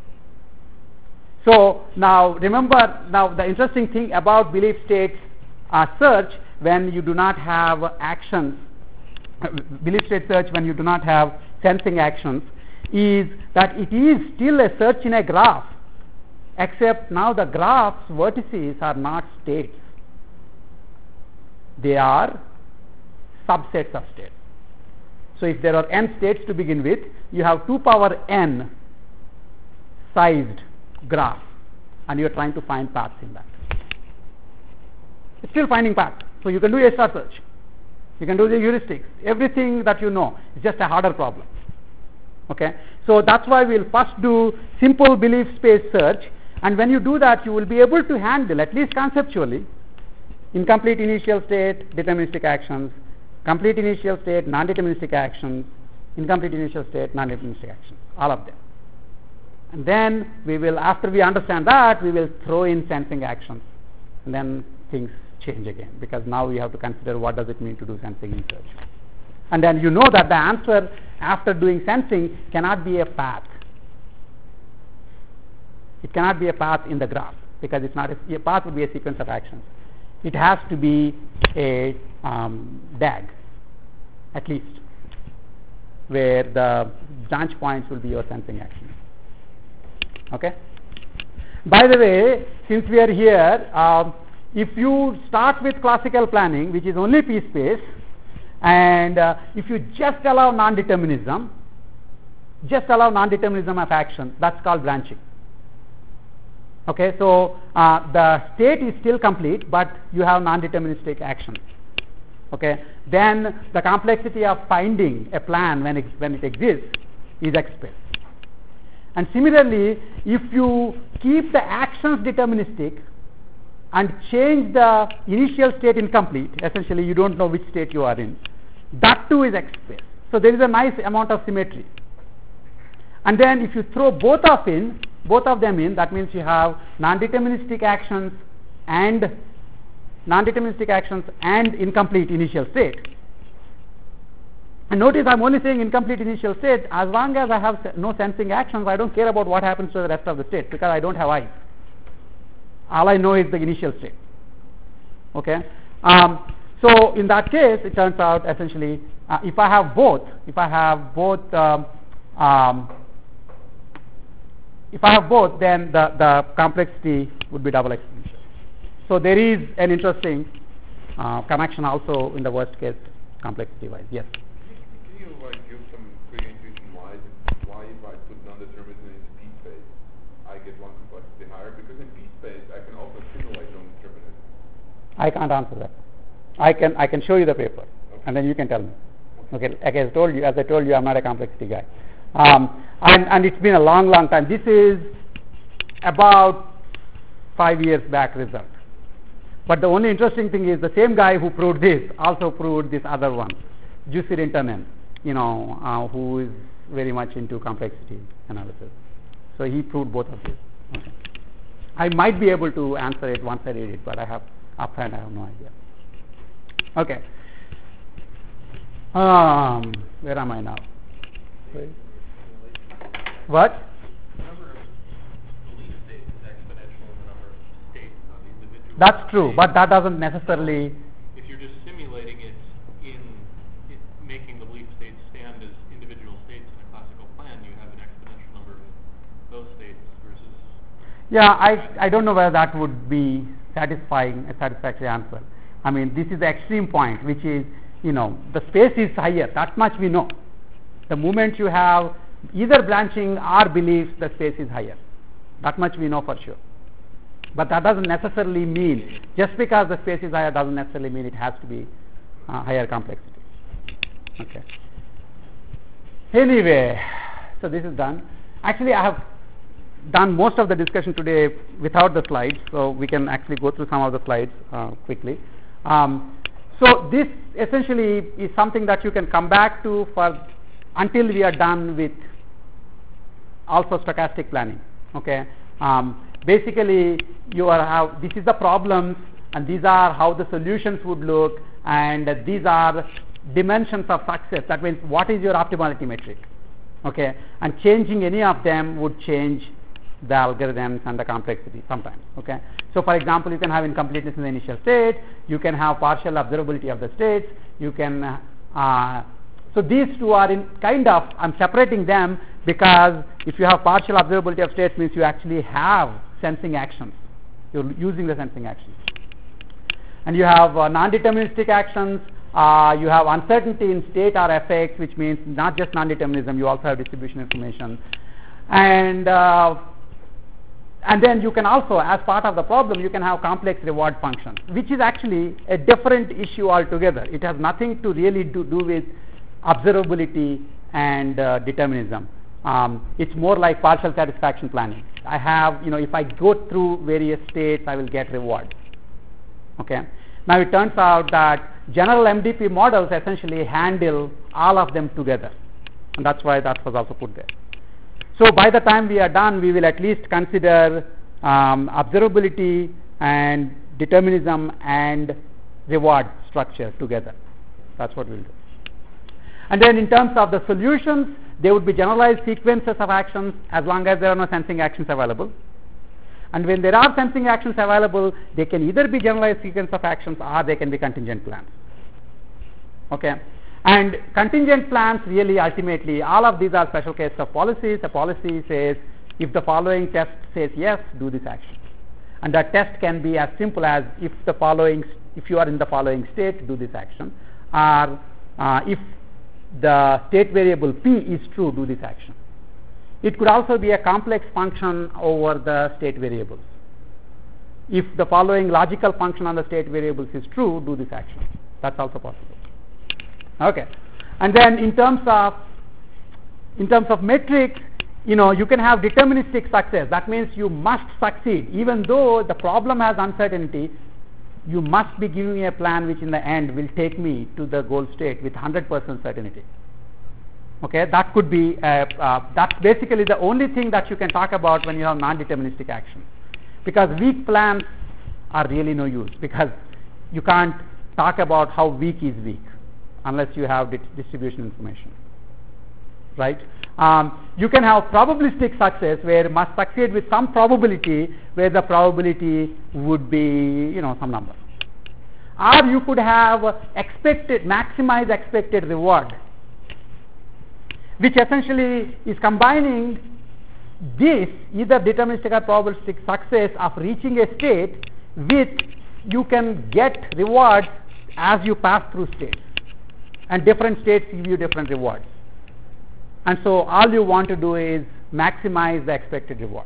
So now remember, now the interesting thing about belief states uh, search when you do not have actions, belief state search when you do not have sensing actions, is that it is still a search in a graph, except now the graph's vertices are not states. They are subsets of states. So if there are n states to begin with, you have two power n sized graph, and you are trying to find paths in that. It's still finding paths. So you can do a star search. You can do the heuristics. Everything that you know is just a harder problem. Okay. So that's why we'll first do simple belief space search, and when you do that, you will be able to handle, at least conceptually, incomplete initial state, deterministic actions, complete initial state, non-deterministic actions, incomplete initial state, non-deterministic actions, all of them. And then we will, after we understand that, we will throw in sensing actions, and then things change again, because now we have to consider what does it mean to do sensing in search. And then you know that the answer after doing sensing cannot be a path. It cannot be a path in the graph, because it's not a, a path would be a sequence of actions. It has to be a um, D A G, at least, where the branch points will be your sensing actions. Okay. By the way, since we are here, um, if you start with classical planning, which is only P space, and uh, if you just allow non-determinism, just allow non-determinism of action, that's called branching. Okay, so uh, the state is still complete, but you have non-deterministic actions. Okay, then the complexity of finding a plan when it, when it exists is X space. And similarly, if you keep the actions deterministic and change the initial state incomplete, essentially you don't know which state you are in, that too is X space. So there is a nice amount of symmetry. And then if you throw both of in, both of them in, that means you have non-deterministic actions and non-deterministic actions and incomplete initial state. And notice I'm only saying incomplete initial state. As long as I have se- no sensing actions, I don't care about what happens to the rest of the state, because I don't have eyes. All I know is the initial state. Okay. Um, so in that case, it turns out essentially, uh, if I have both, if I have both, um, um, if I have both, then the, the complexity would be double exponential. So there is an interesting uh, connection also in the worst case complexity wise. Yes. Can you like give some clear intuition why why if I put non-determinism into P space, I get one complexity higher? Because in P space I can also simulate non-determinism. I can't answer that. I can I can show you the paper, okay, and then you can tell me. Okay, like as I told you, as I told you, I'm not a complexity guy, um, and and it's been a long, long time. This is about five years back result. But the only interesting thing is the same guy who proved this also proved this other one, Jussi Rintanen, you know, uh, who is very much into complexity analysis. So he proved both of these. Okay. I might be able to answer it once I read it, but I have offhand I have no idea. Okay. Um, where am I now? Wait. What? The number of belief states is exponential in the number of states on the individual. That's true, states. but that doesn't necessarily. If you're just simulating it in it, making the belief states stand as individual states in a classical plan, you have an exponential number of those states versus. Yeah, I I don't know whether that would be satisfying a satisfactory answer. I mean, this is the extreme point, which is, you know, the space is higher. That much we know. The moment you have either branching or beliefs, the space is higher. That much we know for sure. But that doesn't necessarily mean, just because the space is higher doesn't necessarily mean it has to be uh, higher complexity. Okay. Anyway, so this is done. Actually, I have done most of the discussion today without the slides, so we can actually go through some of the slides uh, quickly. Um, so this essentially is something that you can come back to for until we are done with also stochastic planning. Okay. Um, basically, you are have this is the problems, and these are how the solutions would look, and uh, these are dimensions of success. That means what is your optimality metric? Okay, and changing any of them would change the algorithms and the complexity sometimes. Okay, so for example, you can have incompleteness in the initial state, you can have partial observability of the states, you can uh, so these two are in kind of, I'm separating them because if you have partial observability of states, means you actually have sensing actions, you're using the sensing actions, and you have uh, non-deterministic actions uh, you have uncertainty in state or F X, which means not just non-determinism, you also have distribution information. And uh, and then you can also, as part of the problem, you can have complex reward functions, which is actually a different issue altogether. It has nothing to really do, do with observability and uh, determinism. Um, it's more like partial satisfaction planning. I have, you know, if I go through various states, I will get rewards. Okay. Now it turns out that general M D P models essentially handle all of them together, and that's why that was also put there. So by the time we are done, we will at least consider um, observability and determinism and reward structure together. That's what we'll do. And then in terms of the solutions, they would be generalized sequences of actions as long as there are no sensing actions available. And when there are sensing actions available, they can either be generalized sequence of actions or they can be contingent plans. Okay. And contingent plans, really ultimately, all of these are special cases of policies. A policy says, if the following test says yes, do this action. And that test can be as simple as, if the following, if you are in the following state, do this action. Or uh, if the state variable P is true, do this action. It could also be a complex function over the state variables. If the following logical function on the state variables is true, do this action. That's also possible. Okay. And then in terms of in terms of metrics, you know, you can have deterministic success. That means you must succeed. Even though the problem has uncertainty, you must be giving me a plan which in the end will take me to the goal state with one hundred percent certainty. Okay, that could be, uh, uh, that's basically the only thing that you can talk about when you have non-deterministic action. Because weak plans are really no use, because you can't talk about how weak is weak unless you have distribution information, right? Um, you can have probabilistic success where it must succeed with some probability, where the probability would be, you know, some number. Or you could have expected, maximize expected reward, which essentially is combining this, either deterministic or probabilistic success of reaching a state with, you can get rewards as you pass through states, and different states give you different rewards. And so all you want to do is maximize the expected reward.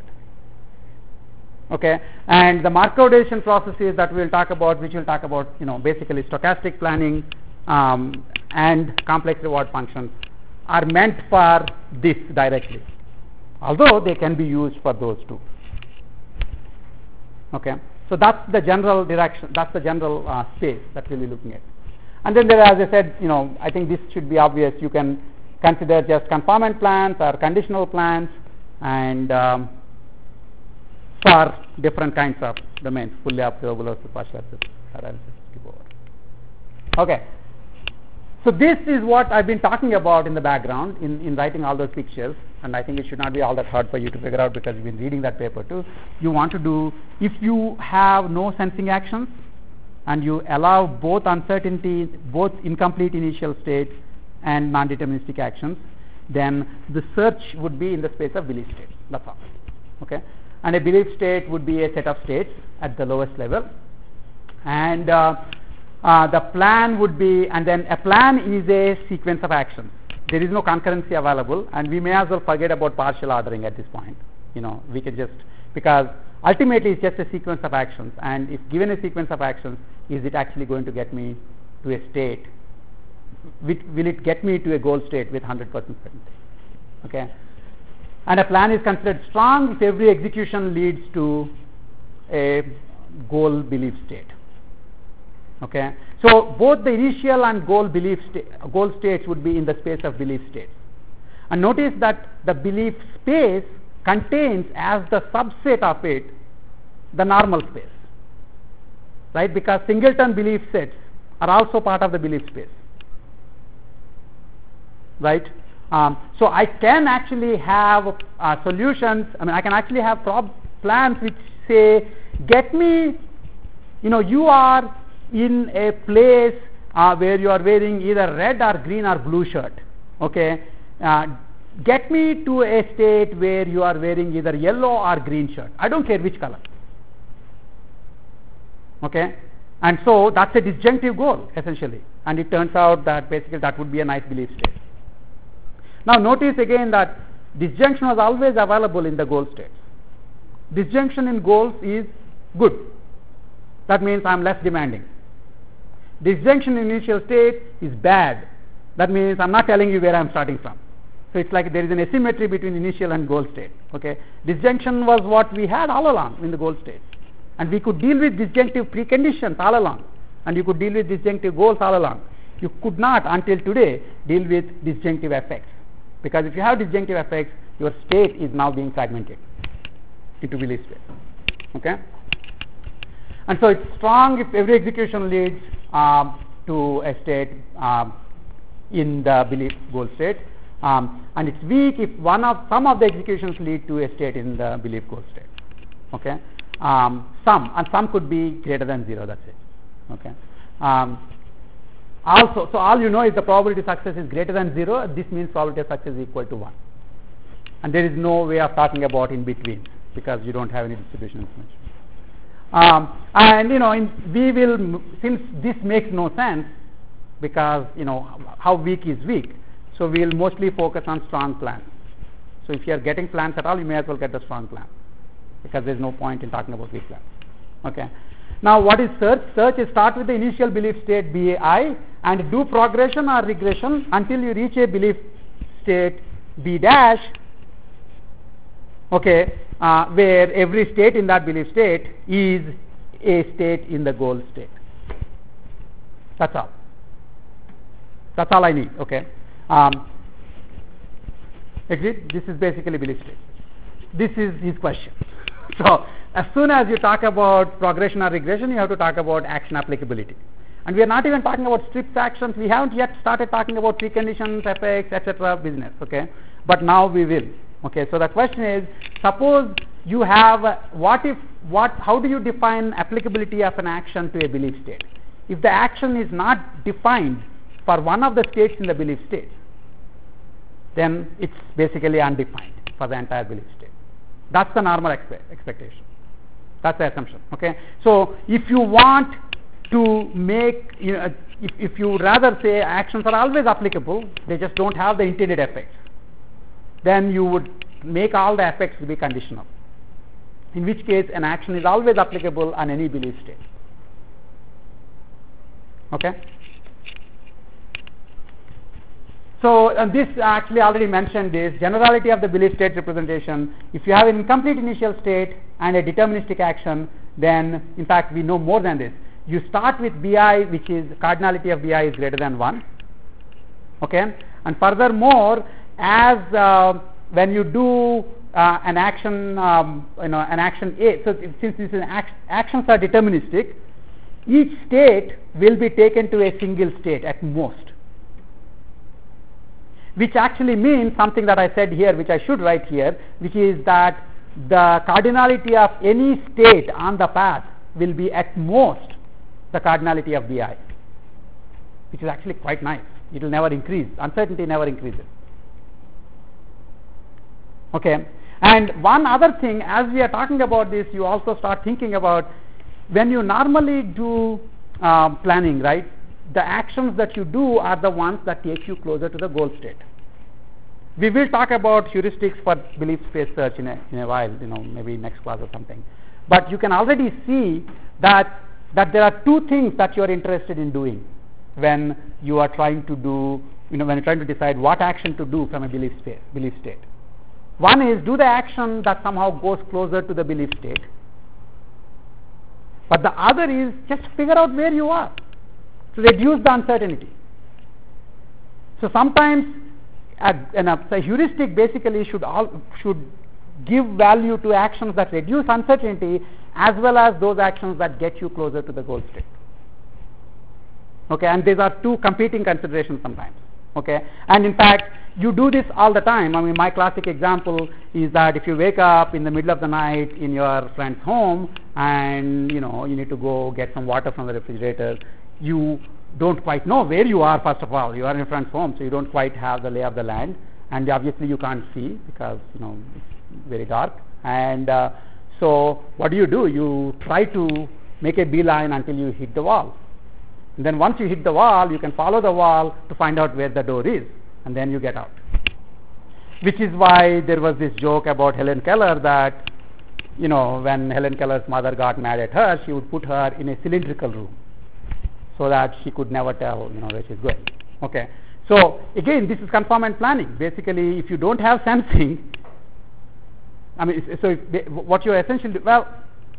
Okay, and the Markov decision processes that we will talk about, which we'll talk about, you know, basically stochastic planning um, and complex reward functions, are meant for this directly, although they can be used for those too. Okay, so that's the general direction, that's the general uh, space that we'll be looking at. And then there, as I said, you know, I think this should be obvious. You can consider just conformant plans or conditional plans, and um, for different kinds of domains, fully observable or partial analysis. Okay. So this is what I've been talking about in the background in, in writing all those pictures, and I think it should not be all that hard for you to figure out because you've been reading that paper too. You want to do, if you have no sensing actions and you allow both uncertainty, both incomplete initial states and non-deterministic actions, then the search would be in the space of belief states. That's all. Okay? And a belief state would be a set of states at the lowest level, and uh, Uh, the plan would be, and then a plan is a sequence of actions. There is no concurrency available, and we may as well forget about partial ordering at this point. You know, we can just, because ultimately it's just a sequence of actions, and if given a sequence of actions, is it actually going to get me to a state? Will, will it get me to a goal state with one hundred percent certainty? Okay, and a plan is considered strong if every execution leads to a goal belief state. Okay, so both the initial and goal belief sta- goal states would be in the space of belief states, and notice that the belief space contains as the subset of it the normal space, right? Because singleton belief sets are also part of the belief space, right? Um, so I can actually have uh, solutions. I mean, I can actually have prob- plans which say, get me, you know, you are in a place uh, where you are wearing either red or green or blue shirt. Okay, uh, get me to a state where you are wearing either yellow or green shirt. I don't care which color. Okay, And so that's a disjunctive goal essentially, and it turns out that basically that would be a nice belief state. Now notice again that disjunction was always available in the goal states. Disjunction in goals is good. That means I am less demanding. Disjunction in initial state is bad. That means I am not telling you where I am starting from. So it's like there is an asymmetry between initial and goal state. Okay, disjunction was what we had all along in the goal state, and we could deal with disjunctive preconditions all along, and you could deal with disjunctive goals all along. You could not until today deal with disjunctive effects, because if you have disjunctive effects, your state is now being fragmented into belief state. Okay, and so it's strong if every execution leads um, to a state um, in the belief goal state. Um, and it's weak if one of some of the executions lead to a state in the belief goal state. Okay, um, some and some could be greater than zero. That's it. Okay. Um, also, so all you know is the probability of success is greater than zero. This means probability of success is equal to one, and there is no way of talking about in between because you don't have any distribution information. Um, and you know, in, we will since this makes no sense because you know how weak is weak. So we will mostly focus on strong plans. So if you are getting plans at all, you may as well get the strong plan because there is no point in talking about weak plans. Okay. Now what is search? Search is start with the initial belief state B I and do progression or regression until you reach a belief state B dash. Okay, uh, where every state in that belief state is a state in the goal state. That's all. That's all I need. Okay. Um, agreed? This is basically belief state. This is his question. So as soon as you talk about progression or regression, you have to talk about action applicability. And we are not even talking about strict actions. We haven't yet started talking about preconditions, effects, et cetera business. Okay, but now we will. Okay, so the question is: suppose you have uh, what if what? How do you define applicability of an action to a belief state? If the action is not defined for one of the states in the belief state, then it's basically undefined for the entire belief state. That's the normal expe- expectation. That's the assumption. Okay. So if you want to make, you know, if, if you rather say actions are always applicable, they just don't have the intended effects, then you would make all the effects to be conditional. In which case, an action is always applicable on any belief state. Okay. So uh, this actually already mentioned this generality of the belief state representation. If you have an incomplete initial state and a deterministic action, then in fact we know more than this. You start with B I, which is cardinality of B I is greater than one. Okay, and furthermore, as uh, when you do uh, an action, um, you know, an action A. So since this is an act, actions are deterministic, each state will be taken to a single state at most. Which actually means something that I said here, which I should write here, which is that the cardinality of any state on the path will be at most the cardinality of B I, which is actually quite nice. It will never increase. Uncertainty never increases. Okay. And one other thing, as we are talking about this, you also start thinking about when you normally do um, planning, right? The actions that you do are the ones that take you closer to the goal state. We will talk about heuristics for belief space search in a, in a while, you know, maybe next class or something. But you can already see that that there are two things that you are interested in doing when you are trying to do, you know, when you're trying to decide what action to do from a belief state. Belief state. One is do the action that somehow goes closer to the belief state. But the other is just figure out where you are to reduce the uncertainty. So sometimes a, an, a heuristic basically should all, should give value to actions that reduce uncertainty as well as those actions that get you closer to the goal state. Okay, and these are two competing considerations sometimes. Okay, and in fact you do this all the time. I mean, my classic example is that if you wake up in the middle of the night in your friend's home and you know you need to go get some water from the refrigerator, you don't quite know where you are. First of all, you are in your friend's home, so you don't quite have the lay of the land, and obviously you can't see because you know it's very dark. And uh, so what do you do? You try to make a beeline until you hit the wall. And then once you hit the wall, you can follow the wall to find out where the door is, and then you get out. Which is why there was this joke about Helen Keller that, you know, when Helen Keller's mother got mad at her, she would put her in a cylindrical room so that she could never tell, you know, where she's going. Okay. So again, this is conformant planning. Basically, if you don't have sensing, I mean, so if, what you're essentially, well,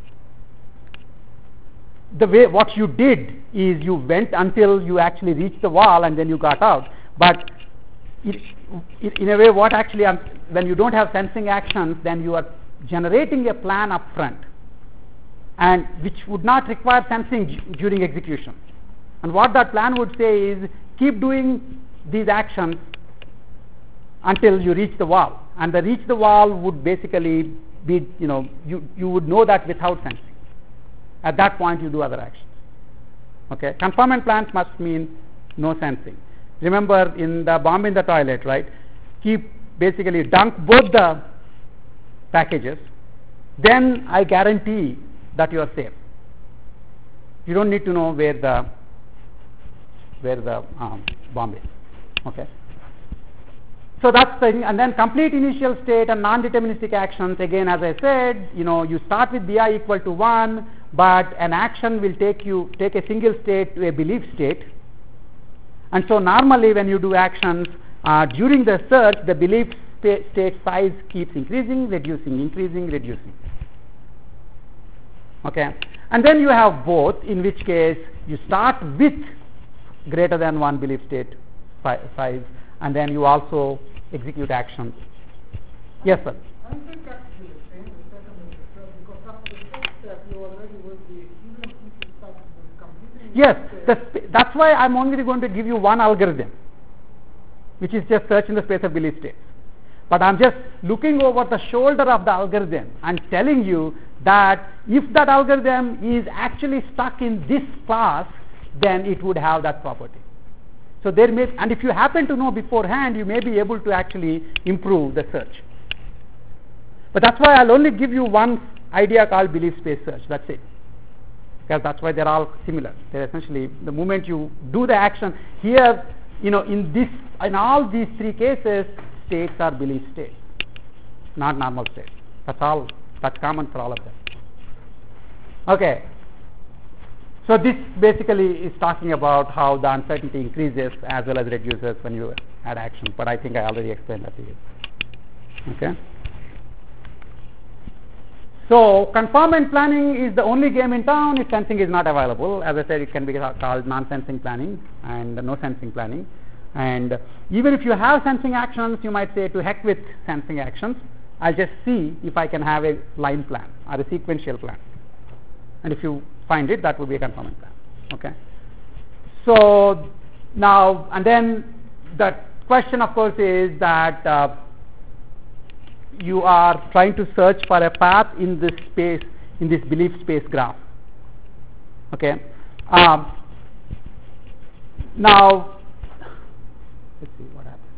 the way what you did is you went until you actually reached the wall and then you got out. But it, it, in a way, what actually, um, when you don't have sensing actions, then you are generating a plan up front, and which would not require sensing d- during execution. And what that plan would say is keep doing these actions until you reach the wall. And the reach the wall would basically be, you know, you, you would know that without sensing. At that point, you do other actions. Okay, conformant plans must mean no sensing. Remember in the bomb in the toilet, right? Keep basically dunk both the packages, then I guarantee that you are safe. You don't need to know where the where the um, bomb is. Okay. So that's the thing. And then complete initial state and non-deterministic actions. Again, as I said, you know, you start with bi equal to one, but an action will take you take a single state to a belief state. And so normally when you do actions uh, during the search, the belief sta- state size keeps increasing, reducing, increasing, reducing. Okay. And then you have both, in which case you start with greater than one belief state fi- size, and then you also execute actions. Yes, sir. I think actually the same the second and the third, because after the first step you already will be, even if you start with completing Yes, the the sp- that's why I'm only going to give you one algorithm, which is just search in the space of belief states. But I'm just looking over the shoulder of the algorithm and telling you that if that algorithm is actually stuck in this class, then it would have that property. So there may, and if you happen to know beforehand, you may be able to actually improve the search. But that's why I'll only give you one idea called belief space search. That's it. Because that's why they're all similar. They're essentially, the moment you do the action, here, you know, in this, in all these three cases, states are belief states, not normal states. That's all, that's common for all of them. Okay. So this basically is talking about how the uncertainty increases as well as reduces when you add action. But I think I already explained that to you. Okay. So conformant planning is the only game in town if sensing is not available. As I said, it can be called non-sensing planning and no sensing planning. And even if you have sensing actions, you might say to heck with sensing actions. I'll just see if I can have a line plan or a sequential plan. And if you find it, that would be a conformant plan. Okay. So now, and then the question, of course, is that uh, you are trying to search for a path in this space, in this belief space graph. Okay. Um, now, let's see what happens.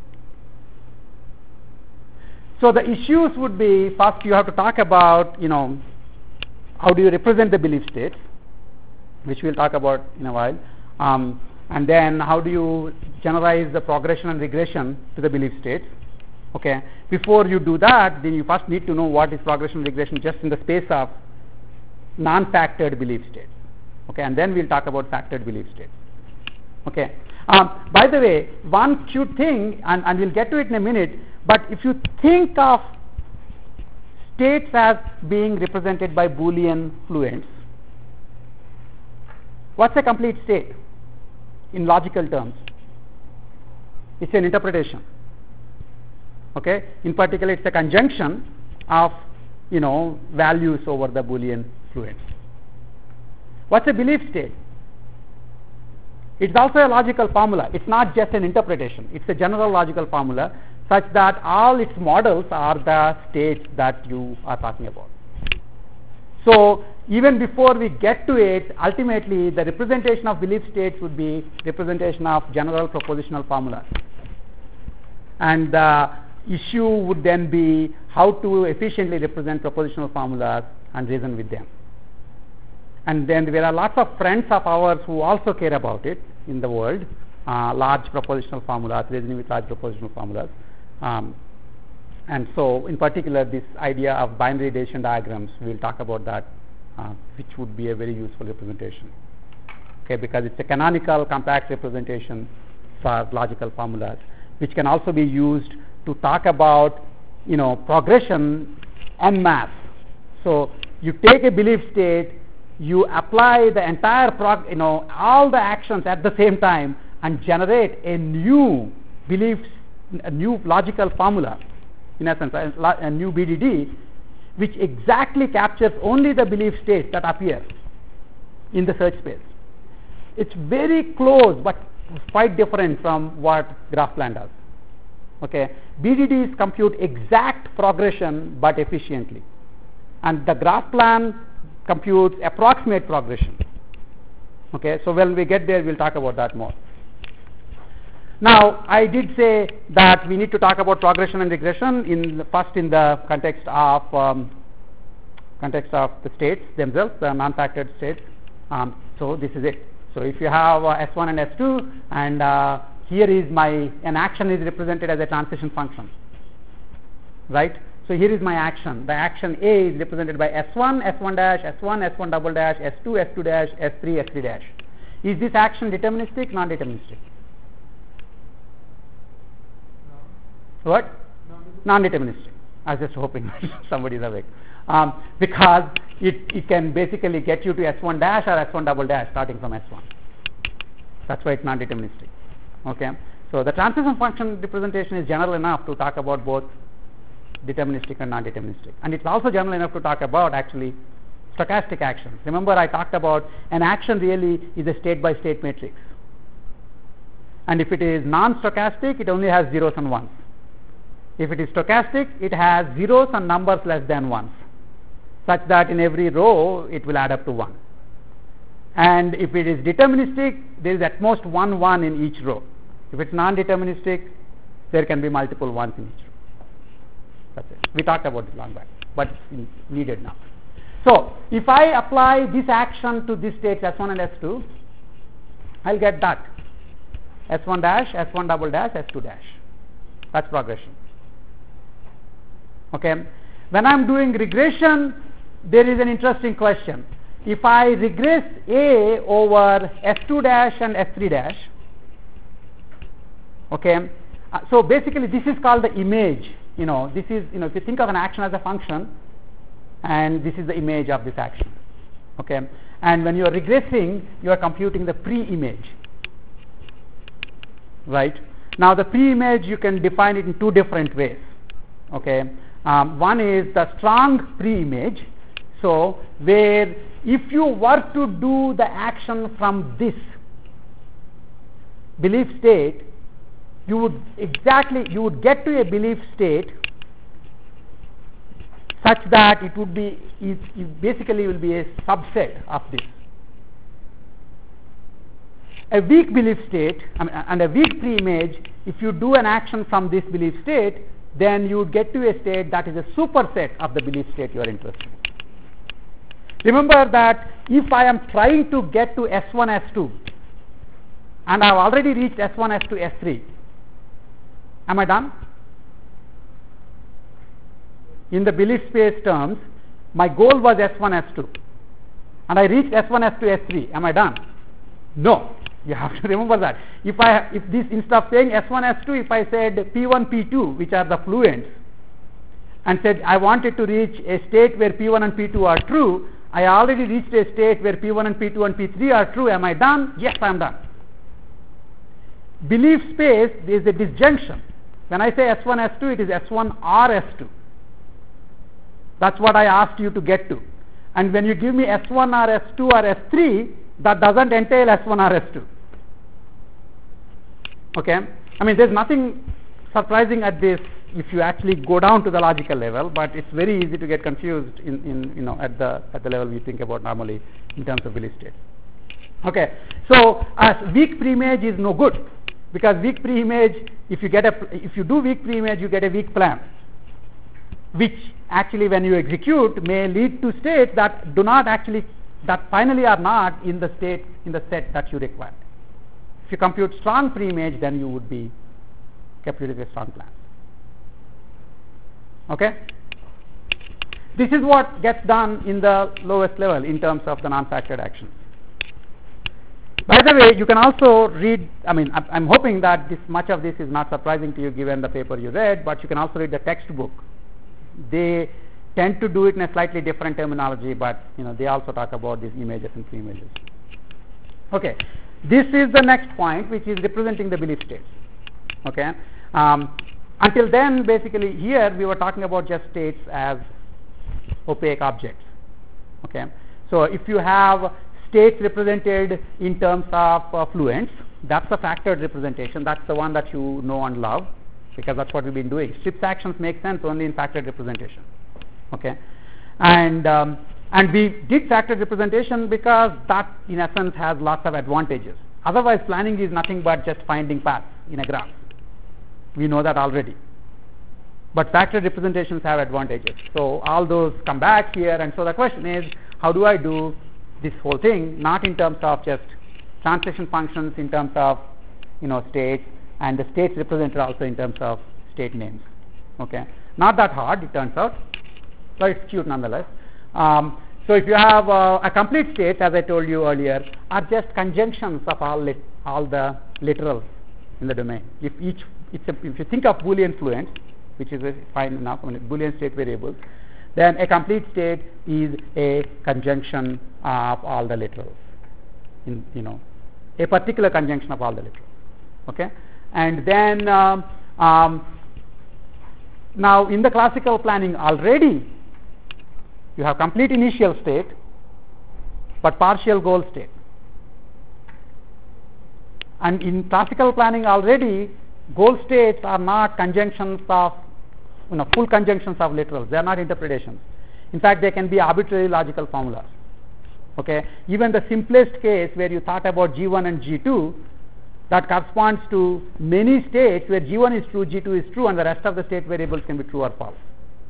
So the issues would be, first you have to talk about, you know, how do you represent the belief states, which we'll talk about in a while, um, and then how do you generalize the progression and regression to the belief states. Okay. Before you do that, then you first need to know what is progression and regression just in the space of non-factored belief states. Okay, and then we'll talk about factored belief states. Okay. Um, by the way, one cute thing, and, and we'll get to it in a minute, but if you think of states as being represented by Boolean fluents, what's a complete state in logical terms? It's an interpretation. Okay. In particular, it's a conjunction of, you know, values over the Boolean fluents. What's a belief state? It's also a logical formula. It's not just an interpretation. It's a general logical formula such that all its models are the states that you are talking about. So even before we get to it, ultimately the representation of belief states would be representation of general propositional formulas. And the issue would then be how to efficiently represent propositional formulas and reason with them. And then there are lots of friends of ours who also care about it in the world, uh, large propositional formulas, reasoning with large propositional formulas. Um, and so in particular this idea of binary decision diagrams, we will talk about that, uh, which would be a very useful representation. Okay, because it's a canonical compact representation for logical formulas, which can also be used to talk about, you know, progression en masse. So you take a belief state, you apply the entire prog, you know, all the actions at the same time and generate a new belief, a new logical formula, in essence, a, a new B D D, which exactly captures only the belief states that appear in the search space. It's very close, but quite different from what graph plan does. Okay, B D Ds compute exact progression but efficiently, and the graph plan computes approximate progression. Okay, so when we get there, we'll talk about that more. Now, I did say that we need to talk about progression and regression in the, first in the context of um, context of the states themselves, the non-factored states. Um, so this is it. So if you have uh, S one and S two, and uh, here is my an action is represented as a transition function, right? So here is my action. The action A is represented by S one, S one dash, S one, S one double dash, S two, S two dash, S three, S three dash. Is this action deterministic, non-deterministic? No. What? Non-deterministic. I was just hoping somebody is awake. Um, because it, it can basically get you to S one dash or S one double dash starting from S one. That's why it's non-deterministic. Okay. So the transition function representation is general enough to talk about both deterministic and non-deterministic, and it's also general enough to talk about actually stochastic actions. Remember, I talked about an action really is a state by state matrix, and if it is non-stochastic, it only has zeros and ones. If it is stochastic, it has zeros and numbers less than ones, such that in every row it will add up to one. And if it is deterministic, there is at most one one in each row. If it's non-deterministic, there can be multiple ones in each row. That's it. We talked about it long back, but it's needed now. So if I apply this action to these states S one and S two, I'll get that S one dash, S one double dash, S two dash. That's progression. Okay. When I'm doing regression, there is an interesting question. If I regress A over S two dash and S three dash, okay, uh, so basically this is called the image. You know, this is, you know, if you think of an action as a function, and this is the image of this action. Okay, and when you are regressing, you are computing the pre-image. Right? Now the pre-image, you can define it in two different ways. Okay, um, one is the strong pre-image. So where if you were to do the action from this belief state, you would exactly you would get to a belief state such that it would be it, it basically will be a subset of this. A weak belief state, I mean, and a weak pre-image, if you do an action from this belief state, then you would get to a state that is a superset of the belief state you are interested in. Remember that if I am trying to get to S one, S two, and I have already reached S one, S two, S three, am I done? In the belief space terms, my goal was S one, S two, and I reached S one, S two, S three. Am I done? No. You have to remember that. If I, if this, instead of saying S one, S two, if I said P one, P two, which are the fluents, and said I wanted to reach a state where P one and P two are true, I already reached a state where P one and P two and P three are true. Am I done? Yes, I am done. Belief space, there is a disjunction. When I say S one, S two, it is S one or S two. That's what I asked you to get to. And when you give me S one or S two or S three, that doesn't entail S one or S two. Okay? I mean, there's nothing surprising at this if you actually go down to the logical level, but it's very easy to get confused in, in you know at the at the level we think about normally in terms of belief state. Okay, so as weak pre-image is no good, because weak pre-image, if you get a if you do weak pre-image, you get a weak plan, which actually when you execute may lead to states that do not actually that finally are not in the state in the set that you require. If you compute strong pre-image, then you would be computing a strong plan. Okay? This is what gets done in the lowest level in terms of the non-factored actions. By the way, you can also read, I mean, I'm hoping that this much of this is not surprising to you given the paper you read, but you can also read the textbook. They tend to do it in a slightly different terminology, but you know, they also talk about these images and pre-images. Okay, this is the next point, which is representing the belief states. Okay, um, until then, basically, here we were talking about just states as opaque objects. Okay, so if you have states represented in terms of uh, fluents, that's a factored representation. That's the one that you know and love, because that's what we've been doing. Strips actions make sense only in factored representation. Okay, and um, and we did factored representation because that in essence has lots of advantages. Otherwise, planning is nothing but just finding paths in a graph. We know that already. But factored representations have advantages. So all those come back here, and so the question is, how do I do this whole thing, not in terms of just translation functions, in terms of you know states, and the states represented also in terms of state names. Okay, not that hard, it turns out, but it's cute nonetheless. Um, so if you have uh, a complete state, as I told you earlier, are just conjunctions of all lit, all the literals in the domain. If each, it's a, if you think of Boolean fluents, which is a fine enough, I mean, Boolean state variables, then a complete state is a conjunction of all the literals. In you know, a particular conjunction of all the literals. Okay, and then um, um, now in the classical planning already, you have complete initial state, but partial goal state. And in classical planning already, goal states are not conjunctions of, you know, full conjunctions of literals. They are not interpretations. In fact, they can be arbitrary logical formulas. Okay, even the simplest case where you thought about G one and G two, that corresponds to many states where G one is true, G two is true, and the rest of the state variables can be true or false.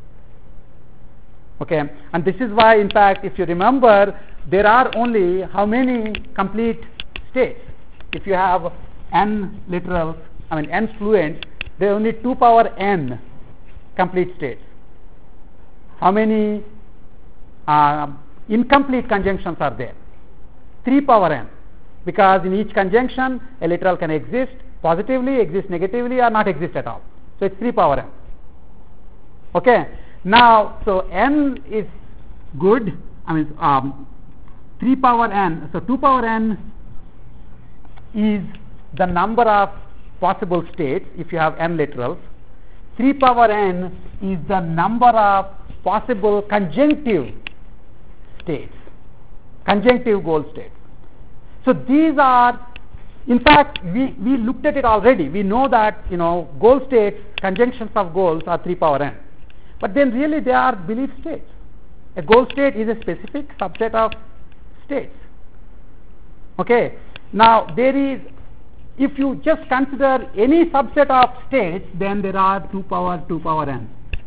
Okay, and this is why, in fact, if you remember, there are only how many complete states? If you have n literals, I mean n fluents, there are only two power n complete states. How many uh, incomplete conjunctions are there? three power n, because in each conjunction a literal can exist positively, exist negatively, or not exist at all. So it's three power n. Okay, now so n is good, I mean um, three power n, so two power n is the number of possible states if you have n literals. three power n is the number of possible conjunctive states, conjunctive goal states. So these are, in fact, we, we looked at it already. We know that you know goal states, conjunctions of goals are three power n, but then really they are belief states. A goal state is a specific subset of states. Okay, now there is, if you just consider any subset of states, then there are two power two power n.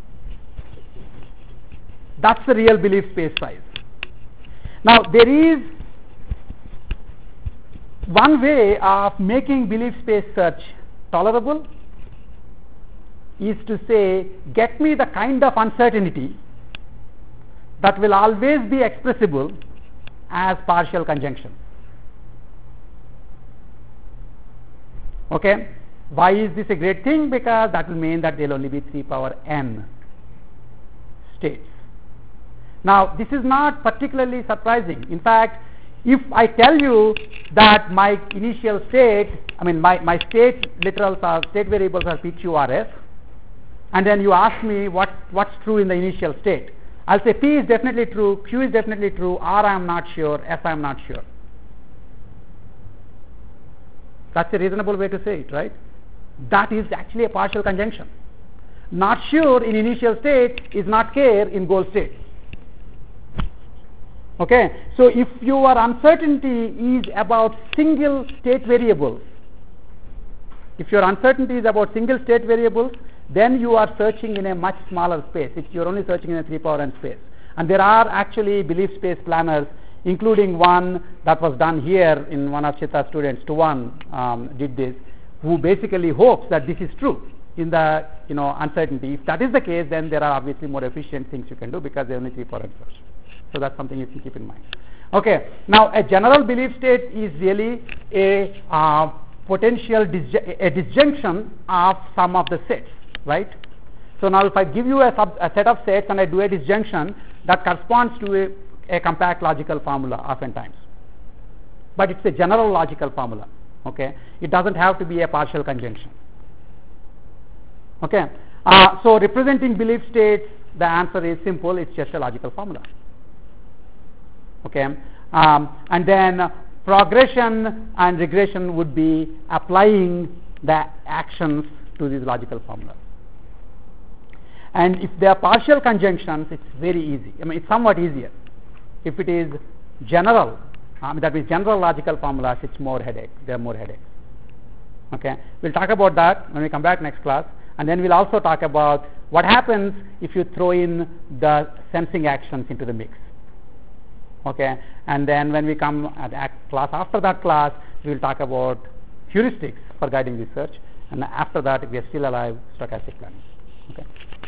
That's the real belief space size. Now there is one way of making belief space search tolerable is to say, get me the kind of uncertainty that will always be expressible as partial conjunction. Okay, why is this a great thing? Because that will mean that there will only be three power n states. Now this is not particularly surprising. In fact, if I tell you that my initial state, I mean my, my state literals are, state variables are P, Q, R, S, and then you ask me what, what's true in the initial state, I'll say P is definitely true, Q is definitely true, R I am not sure, S I am not sure. That's a reasonable way to say it, right? That is actually a partial conjunction. Not sure in initial state is not care in goal state. Okay, so if your uncertainty is about single state variables, if your uncertainty is about single state variables, then you are searching in a much smaller space. It's, you're only searching in a three power n space. And there are actually belief space planners including one that was done here in one of Chita's students, to one um, did this, who basically hopes that this is true in the you know uncertainty. If that is the case, then there are obviously more efficient things you can do because there are only three parameters. So that's something you can keep in mind. Okay, now a general belief state is really a uh, potential disj- a disjunction of some of the sets, right? So now if I give you a, sub, a set of sets and I do a disjunction, that corresponds to a, a compact logical formula oftentimes. But it's a general logical formula, okay? It doesn't have to be a partial conjunction. Okay, uh, so representing belief states, the answer is simple, it's just a logical formula. Okay, um, and then uh, progression and regression would be applying the actions to these logical formulas. And if they are partial conjunctions, it's very easy. I mean, it's somewhat easier. If it is general, um, that means general logical formulas, it's more headache. There are more headaches. Okay, we'll talk about that when we come back next class, and then we'll also talk about what happens if you throw in the sensing actions into the mix. Okay, and then when we come at act class after that class, we will talk about heuristics for guiding research, and after that, if we are still alive, stochastic planning. Okay.